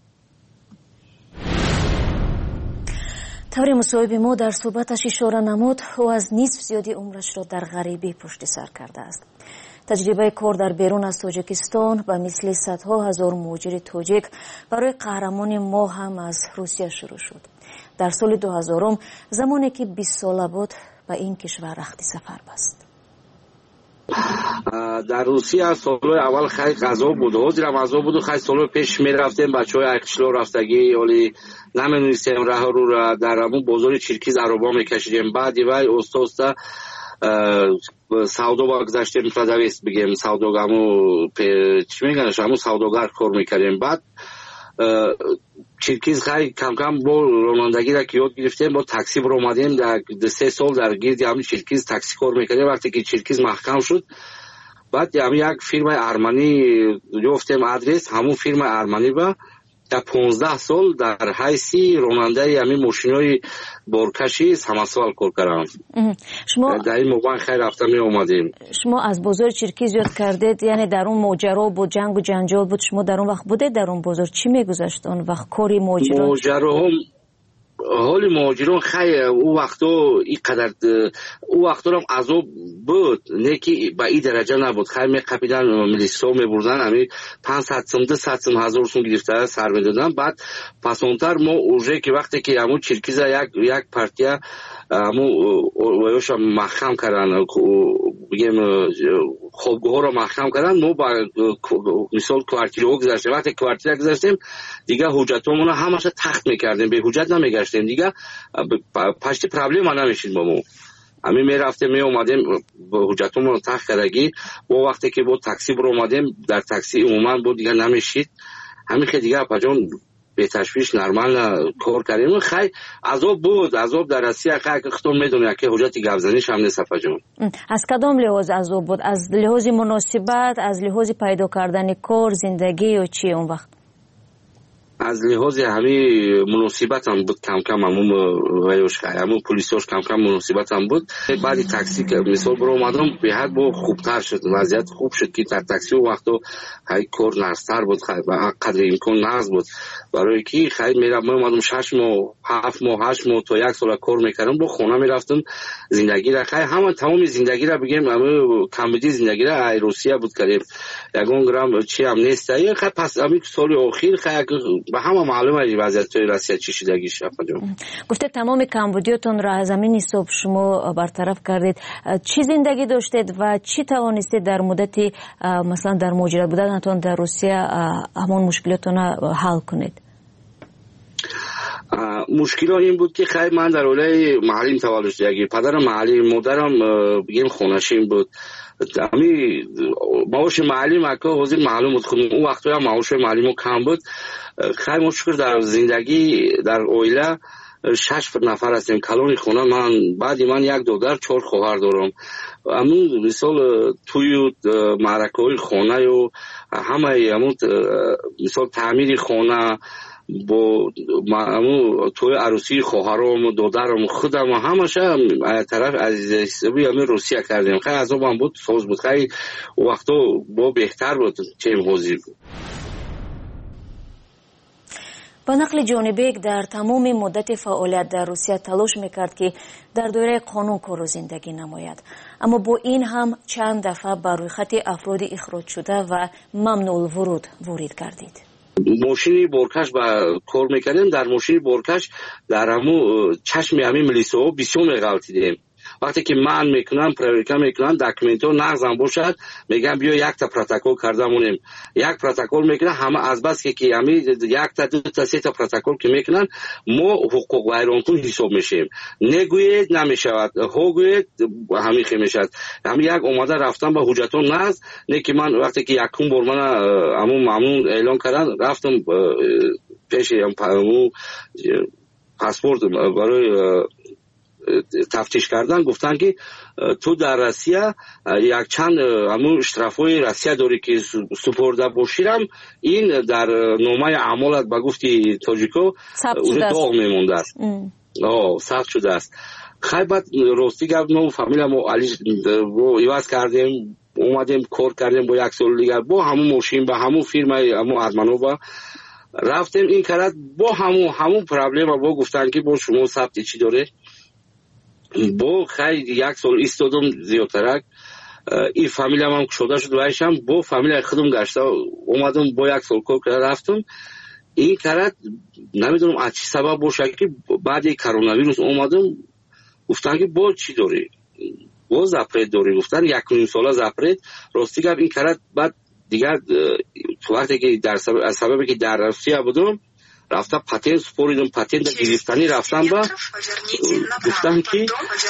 طور مصاحبه ما در صحبتش اشاره نمود او از نصف زیادی عمرش را در غریبی پشت سر کرده است. تجربه کار در بیرون از تاجیکستان به مثل صدها هزار مهاجر تاجیک برای قهرمان ما هم از روسیه شروع شد. در سال 2000 زمانی که 20 ساله بود به این کشور رخت سفر بست. در روسیه سالهای اول خیلی غذا بود حاضرم غذا بود و خیلی سالهای پیش میرفتیم بچه های اکشلا رفتگی ولی نمیدونستیم راه رو را در همون بازار چیرکیز عربا میکشیدیم. بعد وای اوستا سودا با گذاشتیم پردویست بگیم سودا همون چی میگنش همون سوداگر کار میکردیم. بعد چیرکیز خیلی کم کم با رانندگی را که یاد گرفتیم با تاکسی برو اومدیم در 3 سال در گیرد همون چیرکیز تاکسی کار میکردیم. وقتی که چیرکیز محکم شد بعد همون یک فیرم ارمنی گفتیم آدرس همون فیرم ارمنی با در 15 سال در حیثی راننده همین ماشینای بارکشی همسال کار کردم. شما در این موقع خیلی رفتم می اومدیم. شما از بازار چیرکیز یاد کردید یعنی در اون ماجرا بود جنگ و جنجال بود شما در اون وقت بوده در اون بازار چی میگذشت اون وقت کاری ماجرا هم حالی مهاجران خیلی او وقتا اینقدر او وقتا هم عذاب بود نه که به این درجه نبود. خیلی میقپیدن ملیسا میبردن همین 500 سوم 200 سوم 1000 سوم گرفته سر میدادن. بعد پسانتر ما اوجه که وقتی که همون چیرکیزا یک پارتیا همون ویوش محکم کردن بگیم خوابگاه ها رو محکم کردن ما با مثال کوارتیرها گذاشتیم. وقتی کوارتیر گذاشتیم دیگه حجتمون همش تخت میکردیم به حجت نمیگشتیم دیگه پشت پرابلم ما نمیشیم با ما همین میرفتیم می اومدیم با حجتمون تخت کردگی و وقتی که با تاکسی برو اومدیم در تاکسی عموما بود دیگه نمیشید همین که دیگه پجان به تشویش نرمال کار کردیم. خیلی عذاب بود عذاب در روسیه که خودم میدونم که حجت گوزنیش هم نیست فجان. از کدام لحاظ عذاب بود؟ از لحاظ مناسبت از لحاظ پیدا کردن کار زندگی و چی اون وقت؟ از لحاظ همین مناسبت هم بود کم کم همون ویوش همون پلیساش کم کم مناسبت هم بود. بعدی تاکسی که مثال برو اومدم به حد با خوبتر شد وضعیت خوب شد که در تاکسی و وقتو خیلی کار نرستر بود خیلی قدر امکان نرز بود برای که خیلی میرم اومدم 6 ماه 7 ماه 8 ماه تا 1 سال کار میکردم با خونه میرفتم زندگی را خیلی همون تمام زندگی را بگیم همون کمبودی زندگی را ای روسیه بود کردیم یگان گرام چی هم نیست خیلی پس همین سال اخیر خیلی به همه معلومه وضعیت روسیه چی شدگیش. گفته تمام کمبودیاتون را از زمین صبح شما برطرف کردید. چی زندگی داشتید و چی توانستید در مدتی مثلا در مهاجرت بودنتون در روسیه همون مشکلاتون حل کنید؟ مشکل این بود که خیلی من در اولای محلیم تولد شدگی، پدرم محلی، مادرم بگیم خونشیم بود. امی معاش معلم اکا حاضر معلوم بود خودم اون وقتا هم معاش معلم کم بود. خیلی مشکل در زندگی در اویله 6 نفر هستیم کلونی خونه. من بعد من یک دختر 4 خواهر دارم. امون مثال توی معرکه‌های خانه و همه امون مثال تعمیر خانه با امون توی عروسی خواهرام و دخترم خودم همش طرف عزیز حسابی همین روسیه کردیم. خیلی از اون بود سوز بود. خیلی وقتا با بهتر بود چه حاضر بود. با نقل جان بیگ در تمام مدت فعالیت در روسیه تلاش میکرد که در دایره قانون کار و زندگی نماید، اما با این هم چند دفعه بر روی خط افراد اخراج شده و ممنوع الورود وارد گردید. ماشینی بارکش با کار میکردیم. در ماشینی بارکش در همون چشم همین ملیسا بسیار میغلطیدیم. وقتی که من میکنم پروریکا میکنم داکیومنتو نقضم باشد میگم بیا یک تا پروتکل کردمونیم. یک پروتکل میکنن همه از بس که همین یک تا دو تا سه تا پروتکل که میکنن ما حقوق ویرانکن حساب میشیم. نگوید نمیشود، هوگوید همین خی میشد. همین یک اومده رفتم با حجتون نقض نه که من وقتی که یکم بار من همون ممنون اعلان کردن رفتم پیش همون پاسپورت برای تفتیش کردن. گفتن که تو در روسیه یک چند همون اشترافای روسیه داری که سپرده باشیرم این در نامه عمالت به گفتی تاجیکو داغ میمونده است. ثبت شده است. خیلی بعد راستی گفتم فامیل ما علی رو ایواز کردیم اومدیم کار کردیم با یک سال دیگر با همون ماشین با همون فیرم همون ازمنوبا رفتیم این کرد با همون پرابلم با گفتن که با شما ثبت چی داره. با خیلی یک سال ایستادم زیادترک این فامیل هم شده شد ویشم با فامیل خودم گشته اومدم با یک سال کار کرده رفتم این کرد نمیدونم از چی سبب باشه که بعد کرونا ویروس اومدم گفتن که با چی داری با زپرید داری. گفتن 1.5 ساله زپرید راستی گفت این کرد. بعد دیگر وقتی که در سببی که در روسیه بودم رفتم پاتنت سپوریدم پاتنت گرفتنی رفتم با گفتم که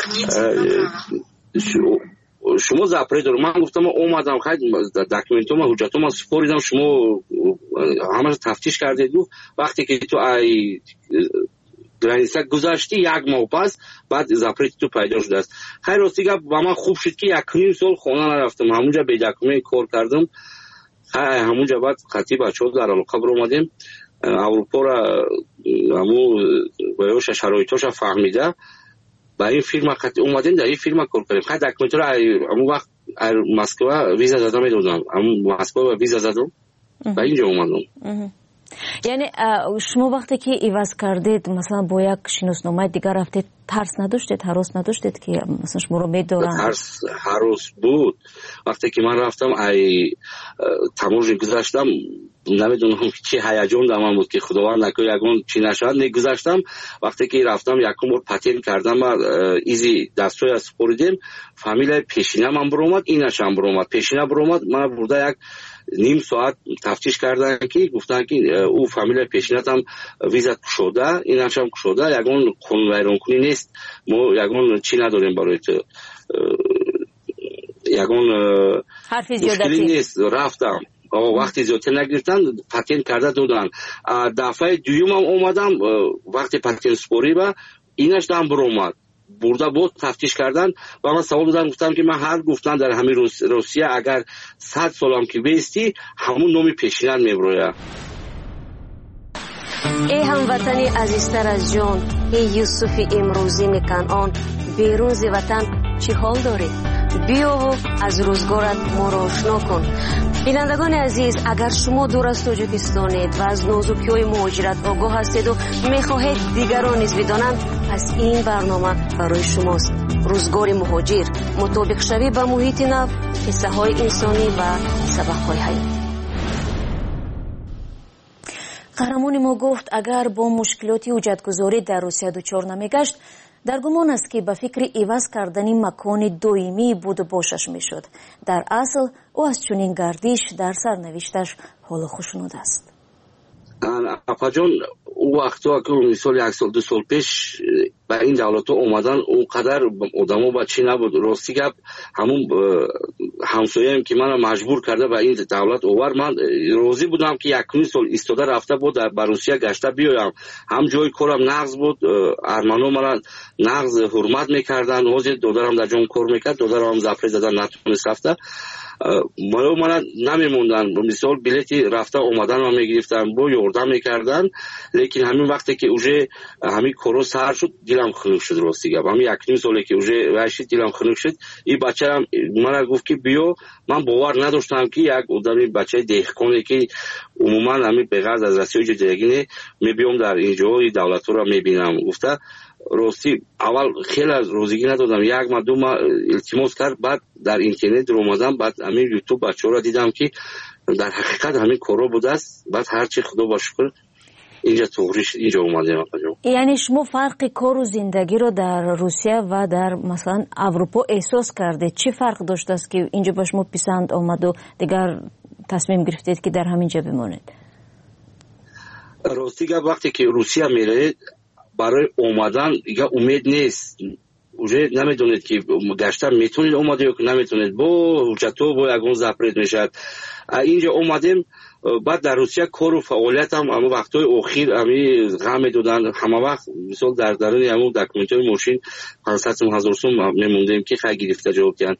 شما زپرید دارم. من گفتم اومدم خیلی داکیومنتوم حجتوم سپوریدم شما همه تفتیش کردید. وقتی که تو ای گرانیسا گذاشتی یک ماه پس بعد زپرید تو پیدا شده است. خیلی راستی گفت با من خوب شد که 1.5 سال خونه نرفتم همونجا به داکیومنت کار کردم. همونجا بعد خطی بچه‌ها در علاقه بر اومدیم اروپا را همون باید شرایطاش فهمیده با این فیلم خطی اومدیم در این فیلم کار کنیم. خیلی داکیومنت را همون وقت مسکو ویزا زدم میدونم همون مسکو ویزا زدم و اینجا اومدم. یعنی شما وقتی که ایواز کردید مثلا با یک شناسنامه دیگر رفتید ترس نداشتید هراس نداشتید که مثلا شما رو میدارن؟ ترس هراس بود. وقتی که من رفتم ای تماشا گذاشتم نمیدونم چه هیجان در من بود که خداوند نکنه یگون چی نشد نگذاشتم. وقتی که رفتم یکم بار پاتین کردم و ایزی دستوی از سپوریدیم فامیل پیشینه من برومد اینش هم برومد پیشینه برومد من برده یک نیم ساعت تفتیش کردن که گفتن که او فامیل پیشینت هم ویزا شده اینش هم شده یگون خون ویران کنی نیست ما یگون چی نداریم برای تو یگون مشکلی نیست. رفتم وقتی زیادتر نگرفتن پاتین کرده دادن. دفعه دویم هم اومدم وقتی پاتین سپوری با اینش هم برومد برده بود تفتیش کردن و من سوال دادم گفتم که من هر گفتن در همین روسیه اگر 100 سالم که بیستی همون نومی پیشینت میبروید. ای هموطنی عزیزتر از جان ای یوسف امروزی میکنان بیرون ز وطن چی حال داری؟ بیا و از روزگارت ما را آشنا کن. بینندگان عزیز اگر شما دور از تاجیکستانید و از نازکی‌های مهاجرت آگاه هستید و میخواهید دیگران نیز بدانند پس این برنامه برای شماست. روزگار مهاجر مطابق شوی به محیط نو قصه های انسانی و سبق های حیاتی. قهرمان ما گفت اگر با مشکلات حجتگذاری در روسیه دچار نمیگشت در گمان است که به فکر عوض کردن مکان دائمی بود و باشش میشد. در اصل او از چنین گردش در سرنوشتش حال خوشنود است. اپا جان او وقتا که مثال 1 سال 2 سال پیش با این دولت اومدن اونقدر آدمو بچه نبود. راستی گپ همون همسایه‌ام که منو مجبور کرده به این دولت اوور، من راضی بودم که 1 سال ایستاده رفته بود در روسیه گشته بیایم. هم جای کارم نغز بود، ارمنو مرا نغز حرمت میکردن، اوزی دادرم در جون کار میکرد، دادرم زفره زدن نتونست رفته. من نمیموندن، مثال بلیتی رفته اومدن و میگرفتن با یاردم میکردن. لیکن همین وقتی که اوجه همین کورو سر شد دلم خنک شد. راستی گپ همین 1 ساله که اوجه واشی دلم خنک شد. این بچه‌ام من گفت که بیا، من باور نداشتم که یک آدمی بچه دهقانی که عموما همین بغض از رسیای جدیگینه میبیام در اینجا دولت رو میبینم. گفته راستی اول خیلی از روزگی ندادم، 1 ماه 2 ماه التماس کرد، بعد در اینترنت رو اومدم، بعد همین یوتیوب بچه‌ها رو دیدم که در حقیقت همین کارا بوده است. بعد هر چی خدا با شکر اینجا توریش اینجا اومدم. یعنی شما فرق کار و زندگی رو در روسیه و در مثلا اروپا احساس کردید؟ چی فرق داشته است که اینجا به شما پسند آمد و دیگر تصمیم گرفتید که در همینجا بمانید؟ راستی وقتی که روسیه میره برای اومدن دیگه امید نیست. اوجه نمیدونید که گشتن میتونید اومده یا که نمیتونید، با حجتو با یگون زپرید میشد. اینجا اومدیم، بعد در روسیه کار و فعالیت هم اما وقتای اخیر همی غم میدادن. همه وقت مثال در درون همون دکومنتای ماشین 500,000 سوم میموندیم که خیلی گرفته جواب کردن.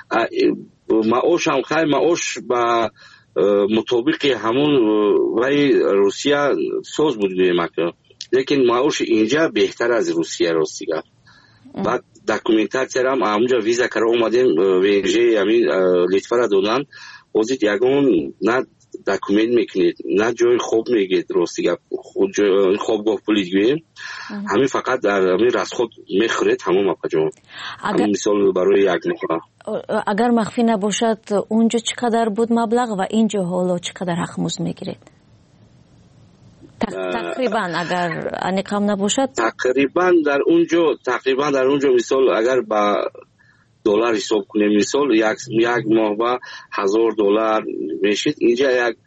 معاش هم خیلی معاش با مطابق همون وی روسیه سوز بود بیمکه، لیکن معاش اینجا بهتر از روسیه. راستی گفت بعد دکومنتاسیا هم اونجا ویزا کرده اومدیم ویژه همین لیتوا را دادن. وزید یگون نه دکومنت میکنید نه جای خوب میگید. راستی گفت خوب گفت پلیدگوی همین فقط در همین رسخود میخورید همون مپجون. همین مثال برای یک ماه. اگر مخفی نباشد اونجا چقدر بود مبلغ و اینجا حالا چقدر حقموز میگیرید؟ تقریبا اگر انقام نباشد تقریبا در اونجا مثال اگر با دلار حساب کنیم، مثال یک ماه با $1,000 میشید. اینجا یک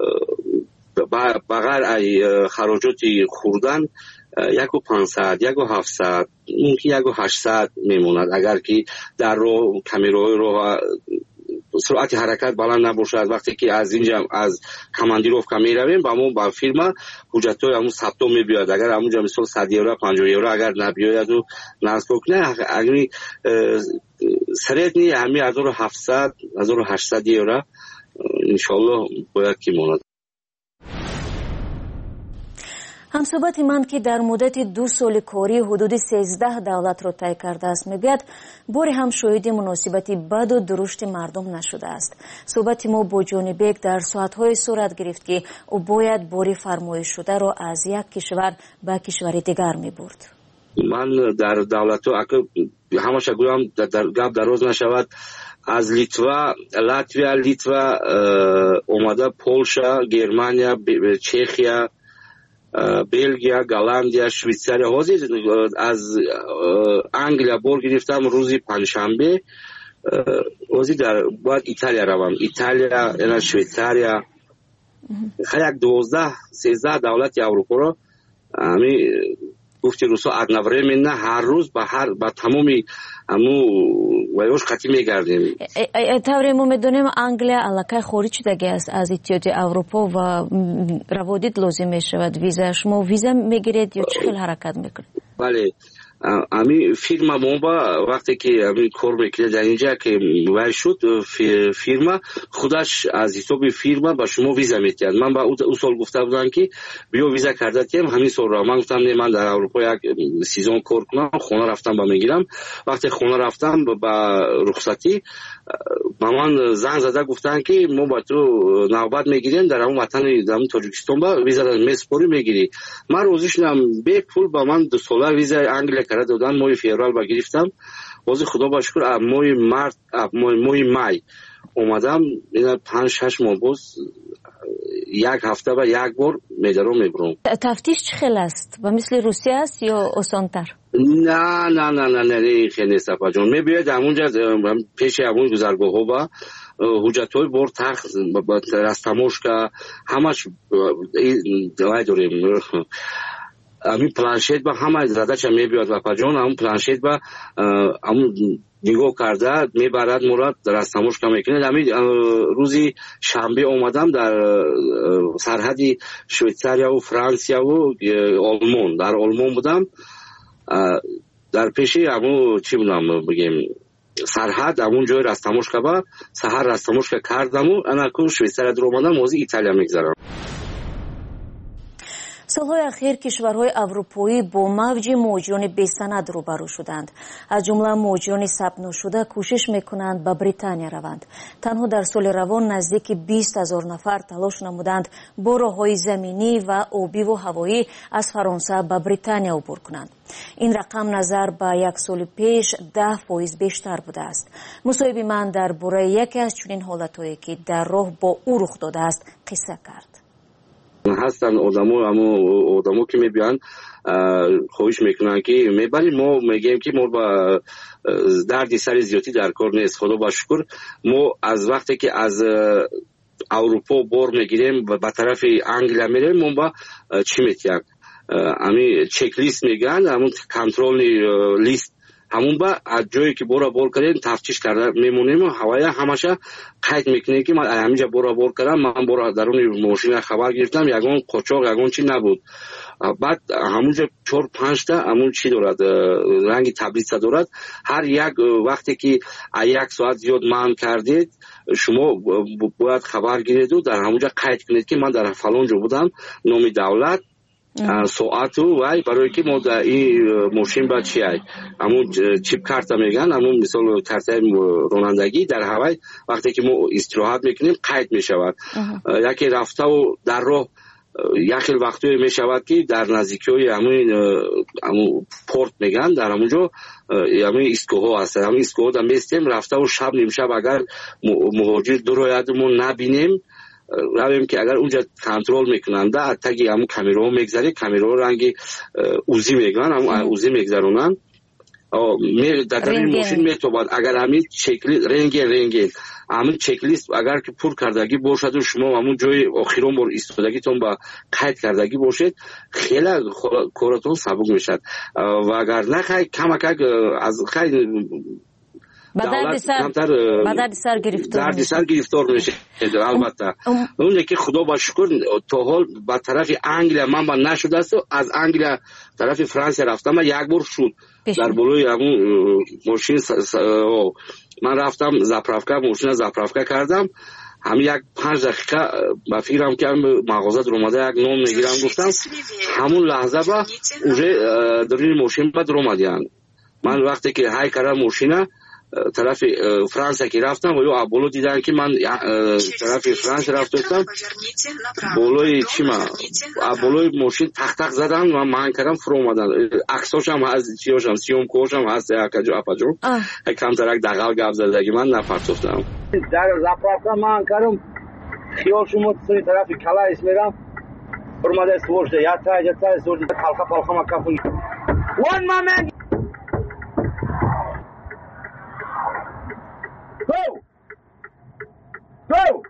بغیر خراجات خوردن 1,500 1,700 ممکن 1,800 میموند. اگر که در رو کامیرای رو سرعت حرکت بلند نباشد. وقتی که از اینجا از کماندیروفکا میرویم با ما با فیرما حجتای همون ثبت میبیاد. اگر همونجا مثلا 100 یورو 50 یورو اگر نبیاید و نصب کنه اگر سریعت نی همین 1,700 1,800 یورو انشالله باید که ماند. همصحبت من که در مدت 2 سال کاری حدود 13 دولت را طی کرده است میگوید باری هم شاهد مناسبت بد و درشت مردم نشده است. صحبت ما با جان بیگ در ساعتهای صورت گرفت که او باید باری فرمایش شده را از یک کشور به کشور دیگر میبرد. من در دولت همشه گویم در گپ دراز نشود، از لیتوا، لاتویا اومده، پولشا، گرمانیا، چخیا، بلژیا، گالندیا، شویتساریا، حاضر از انگلیا بار گرفتم روزی پنجشنبه. حاضر در باید ایتالیا روم. ایتالیا، اینا شویتساریا، خیلی 12-13 دولت اروپا را همی گفتی روسا ادنوره من هر روز با تمامی همو ویوش قطعی میگردیم. طوری ما میدونیم انگلیا علاقه خارج شدگی است از اتحادیه اروپا و روادید لازم میشود ویزا. شما ویزا میگیرید یا چه خیلی حرکت میکنید؟ بله، امی فیرما بومبا وقتی که امی کار میکنه در اینجا که وای شد فیرما خودش از حساب فیرما با شما ویزا میتید. من با او سال گفته بودم که بیا ویزا کرده تیم همین سال را. من گفتم نه، من در اروپا یک سیزن کار کنم، خونه رفتم با میگیرم. وقتی خونه رفتم با رخصتی با من زنگ زده گفتن که ما با تو نوبت میگیریم در اون وطن در تاجیکستان با ویزا میسپوری میگیری. من روزش نم به پول با من 2 ساله ویزا انگلیس کرده دادن. ماه فوریه با گرفتم. باز خدا با شکر ماه مای اومدم. اینا 5-6 ماه باز یک هفته و یک بار میدارم میبرم. تفتیش چه خیلی است؟ و مثل روسیه است یا آسان‌تر؟ نه خیلی نیست اپا جان. میباید همونجا پیش همون گذرگاه ها با حجت های بر تخت رستموش که همش دوای داریم. همین پلانشیت با همه زده چه میباید اپا جان. همون پلانشیت با همون نگاه کرده میبرد مراد رستموش که میکنه. همین روزی شنبه اومدم در سرحد شویتساریا و فرانسیا و آلمان. در آلمان بودم در پیشی همون چی بودم بگیم سرحد همون جای رستموشکا با سهر رستموشکا کردم و انا که شویتساریا در اومدم موزی ایتالیا میگذارم. سالهای اخیر کشورهای اروپایی با موج موجیان بی‌سند روبرو شدند. از جمله موجیان ثبت نشده کوشش میکنند به بریتانیا روند. تنها در سال روان نزدیک 20,000 نفر تلاش نمودند با راههای زمینی و آبی و هوایی از فرانسه به بریتانیا عبور کنند. این رقم نظر به یک سال پیش 10% بیشتر بوده است. مصاحب من درباره یکی از چنین حالتهایی که در راه با او رخ داده است قصه کرد. هستن آدمو که میبیان خواهش میکنن که میبریم. ما میگیم که ما با دردی سر زیادی در کار نیست. خدا با شکر ما از وقتی که از اروپا بار میگیریم و به طرف انگلیا میریم ما با چی میتیم همین چک لیست میگن همون کنترل لیست همون با از جایی که برا بار کردیم تفتیش کرده میمونیم و هوایی همشه قید میکنه که من همینجا برا بار کردم. من برا درون ماشین خبر گرفتم یگان قاچاق یگان چی نبود. بعد همونجا 4-5 تا همون چی دارد رنگ تبلیغ دارد. هر یک وقتی که 1 ساعت زیاد مهم کردید شما باید خبر گیرید و در همونجا قید کنید که من در فلان جا بودم نام دولت ساعت و برای که ما در این ماشین باید چی هست همون چیپ کارت میگن همون مثال کارت رانندگی در هوای وقتی که ما استراحت میکنیم قید میشود. یکی رفته و در راه یکی وقتی میشود که در نزدیکی همون پورت میگن در همونجا همون ایستگاه هست. همون ایستگاه در میستیم رفته و شب نیم شب اگر مهاجر درویدمون نبینیم رویم که اگر اونجا کنترل میکنند تگی همون کامیرا میگذاری کامیرا رنگی اوزی میگن همون اوزی میگذارونن در این ماشین میتوباد اگر همین چکلیست رنگی همون چکلیست اگر که پر کردگی باشد و شما همون جای آخرون بار ایستادگی تون با قید کردگی باشد خیلی کارتون سبک میشد و اگر نه کم از خیلی دردی سر گرفتار میشه. البته اونه که خدا با شکر تا حال با طرف انگلیا من با نشده است و از انگلیا طرف فرانسه رفتم و 1 بار شد در بلوی همون ماشین من رفتم ماشین زپرافکا کردم همین 5 دقیقه با فکرم که مغازه در اومده یک نام میگیرم گفتم همون لحظه با اونجا در این ماشین با در اومدیان. من وقتی که های کردم ماشینه طرف فرانسه که رفتم و یو ابولو دیدن که من طرف فرانسه رفتم بولوی چی ما ابولوی ماشین تق زدن و من کردم فرو اومدن عکساشم از چیاشم سیوم کوشم هست اکجو اپاجو کم ترک دغل گاب زدگی من نپرتفتم در زپرافکا من کردم خیال شما سوی طرف کلا میرم اومده سوژده یا تا سوژده پالخا ما کافون one moment Go!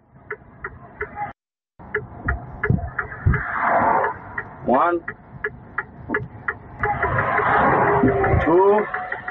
1 2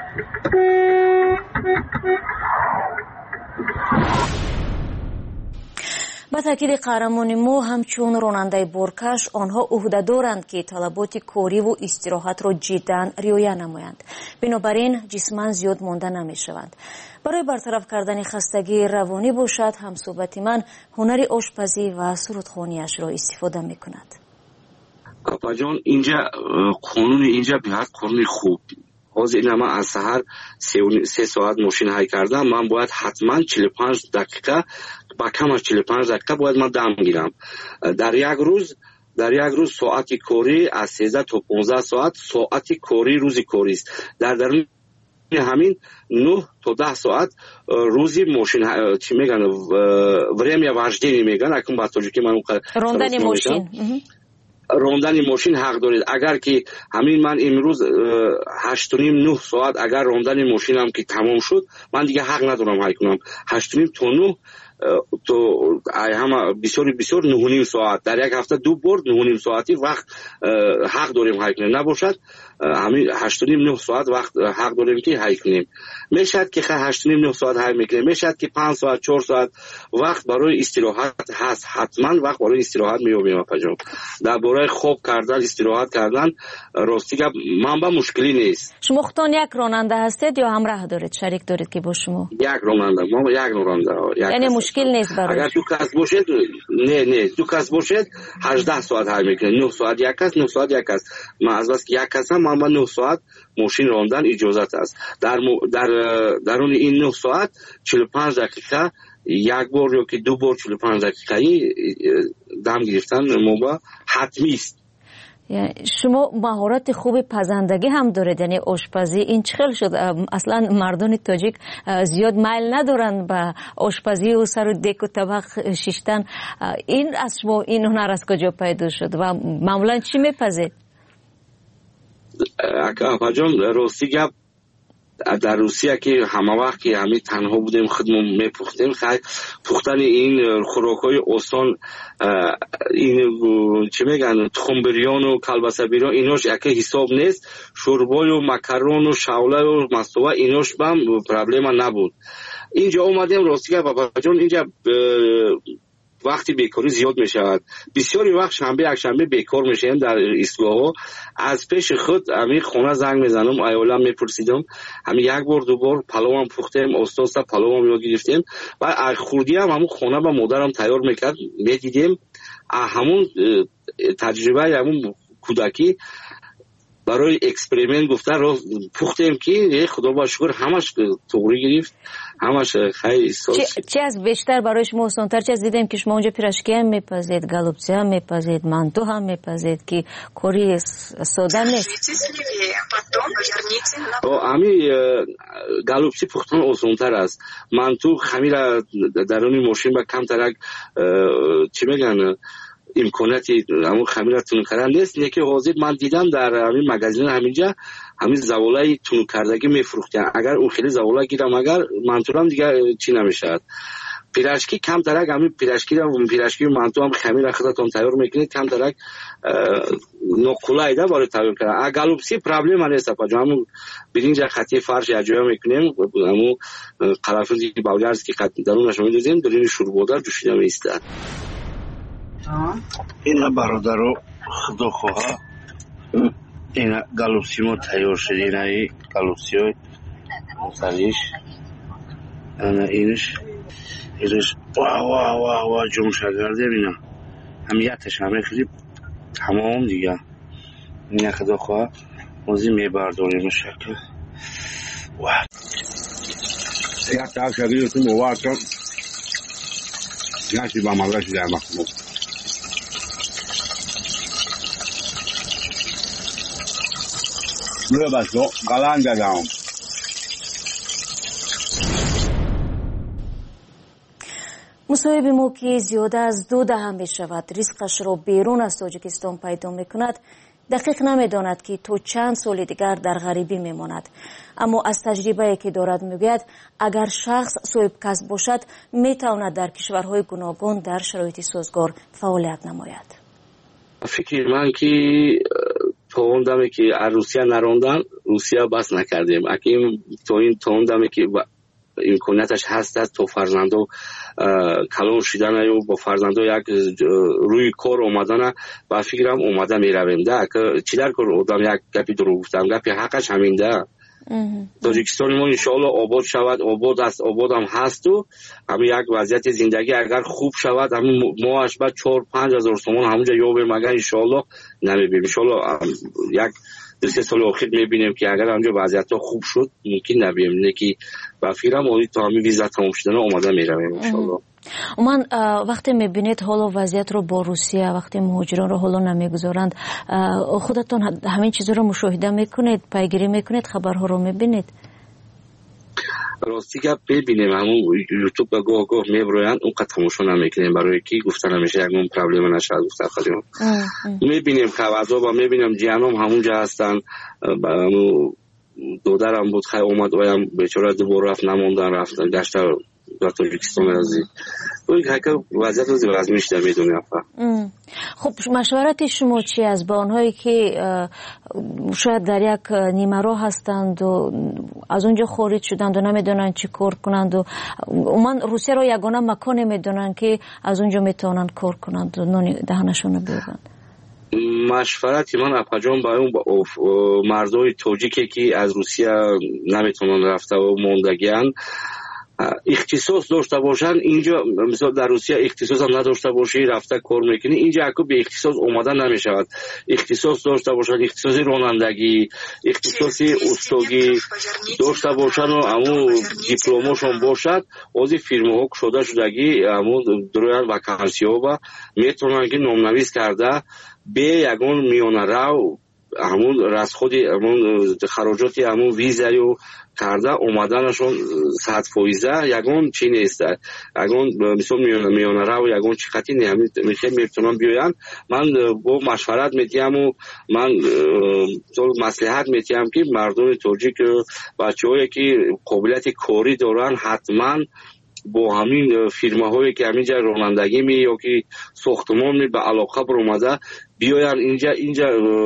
با تاکید قهرمان ما همچون راننده بارکش آنها عهده دارند که طلبات کاری و استراحت را جدا رعایت نمایند. بنابراین جسماً زیاد مانده نمیشوند. برای برطرف کردن خستگی روانی باشد همصحبت من هنر آشپزی و سرودخوانیش را استفاده میکند. اپا جان اینجا قانون اینجا بیاد قانون خوب. حاضر این من از سحر 3 ساعت ماشین های کردم من باید حتما 45 دقیقه با کم از 45 دقیقه باید من دم گیرم. در یک روز ساعتی کاری از 13 تا 15 ساعتی کاری روزی کاری است. در همین 9 تا 10 ساعت روزی ماشین چی میگن время вождения میگن اکنون با توجه که من راندن ماشین راندن ماشین حق دارید. اگر که همین من امروز 8.5-9 ساعت اگر راندن ماشینم که تمام شد، من دیگه حق ندارم هی کنم. 8.5 تا 9 تو همه بسیار 9.5 ساعت در یک هفته 2 بار 9.5 ساعتی وقت حق داریم هی کنیم. نباشد همین 8.5-9 ساعت وقت حق داریم که هی کنیم. میشد که 8.5-9 ساعت هی میکنیم، میشد که 5 ساعت 4 ساعت وقت برای استراحت هست. حتما وقت برای استراحت میابیم. اپاجان درباره خواب کردن استراحت کردن راستی که من با مشکلی نیست. شما خودتان یک راننده هستید یا همراه دارید، شریک دارید که با شما؟ یک راننده، ما یک راننده. یعنی مشکل نیست برای اگر دو کس باشد نه دو کس باشد 18 ساعت هر میکنه. 9 ساعت یک کس، 9 ساعت یک کس. من از بس که یک کس هم من با 9 ساعت ماشین راندن اجازت است. درون این 9 ساعت 45 دقیقه یک بار یا که 2 بار 45 دقیقه‌ای دم گرفتن موبا حتمی است. شما مهارت خوب پزندگی هم دارید، یعنی آشپزی. این چخل شد اصلا مردان تاجیک زیاد میل ندارن به آشپزی و سر و دک و طبق شیشتن. این از شما این هنر از کجا پیدا شد و معمولا چی میپزید؟ اپاجان راستی گپ در روسیه که همه وقت که همین تنها بودیم خودمون میپختیم، پختن این خوراکای آسان، این چه میگن تخم بریان و کلبسه بریان ایناش یک حساب نیست. شوربای و مکرون و شوله و مستوه ایناش بم پرابلم نبود. اینجا اومدیم راستی که بابا جان اینجا وقتی بیکاری زیاد می شود. بسیاری وقت شنبه یک شنبه بیکار میشیم در ایستگاه. از پیش خود همین خونه زنگ میزنم، ایالم میپرسیدم، همین یک بار 2 بار پلوام پختیم، استاد پلوام یاد گرفتیم و خوردی هم همون خونه با مادرم تیار میکرد میدیدیم. همون تجربه همون کودکی برای اکسپریمنت گفته رو پختیم که خدا با شکر همش توری گرفت، همش خیلی چی از بیشتر برای شما آسان‌تر؟ چی از دیدیم که شما اونجا پیراشکی هم میپزید، گالوبچی هم میپزید، مانتو هم میپزید که کاری ساده نیست. همین گالوبچی پختن آسان‌تر است. مانتو خمیر درون ماشین با کم ترک چی میگن امکاناتی همون خمیر تون کردن نیست. یکی حاضر من دیدم در همین مغازین همینجا همین زوالای تون کردگی میفروختن. اگر اون خیلی زوالا گیرم اگر منطورم دیگه چی نمیشه. پیراشکی کم ترک همین پیراشکی منطور هم خمیر خودتون تیار میکنید کم ترک نوکولایده برای تیار کردن. گالوبسی پرابلم نیست. پس همون برنج خطی فرش اجرا میکنیم، همون قرافزی باوجرز که درونش میذاریم درین شوربودار جوشیدن میسته. این برادر و خدا خواه این گالوبسی ما تیار شد. این گالوبسی های مختلف اینش واه جمع شگرده اینا همیتش همه خیلی تمام دیگه. این خدا خواه موزی میبرداریم شکل یک تا شگیر تو موارد کن نشی با مغلشی در مخمو روی بسو قلن دادم. مصاحب ما که زیاده از 2 دهه می شود ریسکش را بیرون از تاجیکستان پیدا می کند، دقیق نمی داند که تا چند سال دیگر در غریبی می ماند. اما از تجربه که دارد می گوید اگر شخص صاحب کسب باشد می تواند در کشورهای گوناگون در شرایط سازگار فعالیت نماید. فکر من که تا اون دمه که روسیه نراندن روسیه بس نکردیم. اگه تا اون دمه که امکانیتش هست تا فرزندو کلان شدن و با فرزندو یک روی کار اومدن با فکرم اومده میرویم ده که چی در کار آدم یک گپی درو گفتم گپی حقش همین ده. تاجیکستان ما انشاءالله آباد شود، آباد است، آباد هم هست و همین یک وضعیت زندگی اگر خوب شود همین ماهش بعد 4-5 هزار تومان همونجا یابیم اگر انشاءالله نمیبینیم. انشاءالله یک 2-3 سال آخر میبینیم که اگر همونجا وضعیت خوب شد ممکن نبیم نه که با فکرم آنی تا همین ویزا تمام شدن اومده میرویم انشاءالله. من وقتی میبینید حالا وضعیت رو با روسیه وقتی مهاجران رو حالا نمیگذارند خودتون همین چیز رو مشاهده میکنید، پیگیری میکنید، خبرها رو میبینید؟ راستی گپ ببینیم همون یوتیوب به گاه میبروین اونقدر تماشا نمیکنیم برای کی گفتن همیشه اون پرابلم نشه گفت خودم میبینیم خبرها و میبینیم جیانم همونجا هستن دودرم بود خیلی اومد ویم بیچاره دوباره رفت نموندن رفتن گشت در تاجیکستان ازی وضعیت روزی وضع میشته میدونیم. خب مشورت شما چی از با آنهایی که شاید در یک نیمه راه هستند و از اونجا خارج شدند و نمیدونن چی کار کنند و من روسیه رو یگانه مکانی میدونن که از اونجا میتونن کار کنند و نانی دهنشون بیارند؟ مشورتی من اپجان با اون مردای توجیکی که از روسیه نمیتونن رفته و موندگیان اختصاص داشته باشن اینجا مثلا در روسیه اختصاص هم نداشته باشی رفته کار میکنی اینجا اکو به اختصاص اومدن نمیشود. اختصاص داشته باشن اختصاص رانندگی اختصاص استاگی داشته باشن و همون دیپلمشون باشد از فیرما ها شدگی همون درویان وکانسی ها با میتونن که نامنویس کرده به یگان میانه رو همون رسخودی همون خراجاتی همون ویزایی و کرده اومدنشون 100% یگان چی نیست یگان مثلا میانه رو یگان چی خطی میتونم بیاین. من با مشورت میتیم و من مصلحت میتیم که مردم توجیک بچه هایی که قابلیت کاری دارن حتما با همین فیرما هایی که همینجا رانندگی می یا که ساختمان می به علاقه برآمده بیاین اینجا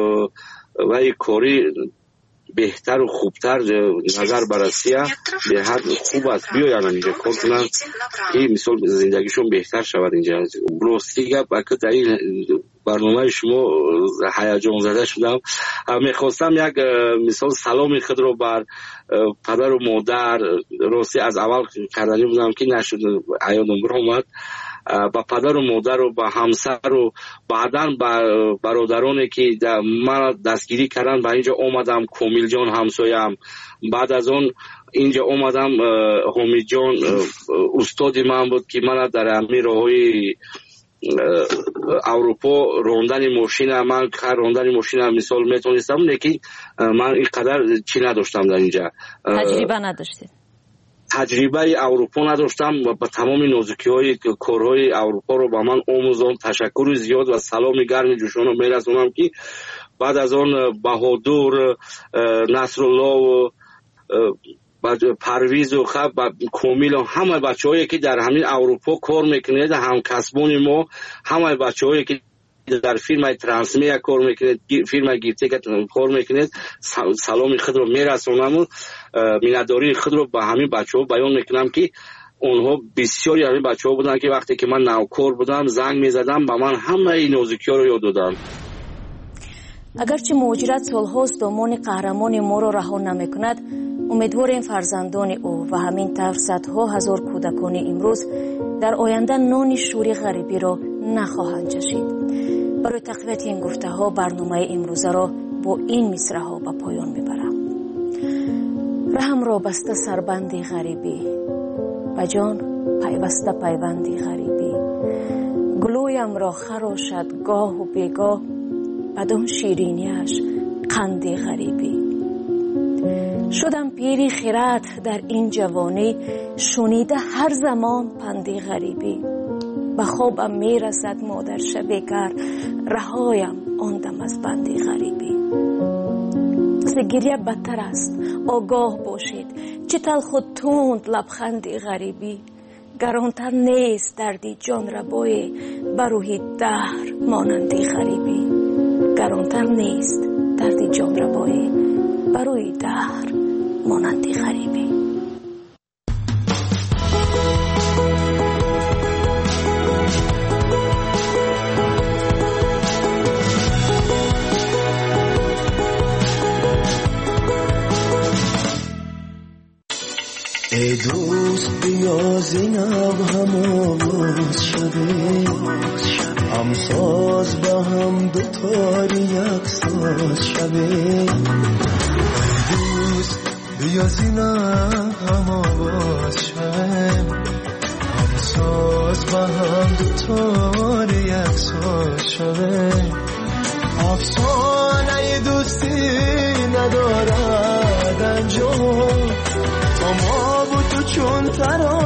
و یک کاری بهتر و خوبتر نظر بررسیه به حد خوب است بیاین اینجا کار کنن که مثال زندگیشون بهتر شود. اینجا راستی گپ در این برنامه شما هیجان زده شدم. میخواستم یک مثال سلام خود رو بر پدر و مادر راستی از اول کردنی بودم که نشد عیادم برآمد با پدر و مادر و با همسر و بعداً با برادرانی که من دستگیری کردن با اینجا اومدم کمیل جان همسایم بعد از اون اینجا اومدم حمید جان استاد من بود که من در همین راههای اروپا راندن ماشین من راندن ماشین مثال میتونستم لیکن من اینقدر چی نداشتم در اینجا تجربه نداشتید تجربه اروپا نداشتم و با تمام نازکی های کارهای اروپا رو با من آموزان تشکر زیاد و سلام گرم جوشان رو میرسونم که بعد از آن بهادر نصرالله و پرویز و خب کمیل و همه بچه هایی که در همین اروپا کار میکنید هم کسبون ما همه بچه هایی که در فیلم ترانسمیا کار میکنید فیلم گیرته که کار میکنید سلام خود رو میرسونم و مینداری خود رو به همین بچه ها بیان میکنم که اونها بسیاری همین بچه ها بودن که وقتی که من نوکار بودم زنگ میزدم با من همه این نازکی ها رو یاد دادن. اگرچه مهاجرت سالهاست دامان قهرمان ما را رها نمیکند امیدواریم فرزندان او و همین طور صدها هزار کودکان امروز در آینده نان شوری غریبی را نخواهند چشید. برای تقویت این گفته ها برنامه امروزه را با این مصرع ها به پایان میبرم. رحم را بسته سربندی غریبی به جان پیوسته پیوندی غریبی گلویم را خراشد گاه و بیگاه بدون شیرینیش قندی غریبی شدم پیری خیرات در این جوانی شنیده هر زمان پندی غریبی به خوابم میرسد مادر شبیگر رهایم آندم از بندی غریبی گریه بدتر است آگاه باشید چه تلخ و تند لبخندی غریبی گرانتر نیست دردی جان ربای بروحی دهر مانندی غریبی گرانتر نیست دردی جان ربای بروی دهر مانندی غریبی. ای دوست بیا زینب هم آواز شده هم ساز با هم دوتاری یک ساز شده ای دوست بیا زینب هم آواز شده هم ساز با هم دوتاری یک ساز شده افسانه دوستی ندارد انجام ما بود برای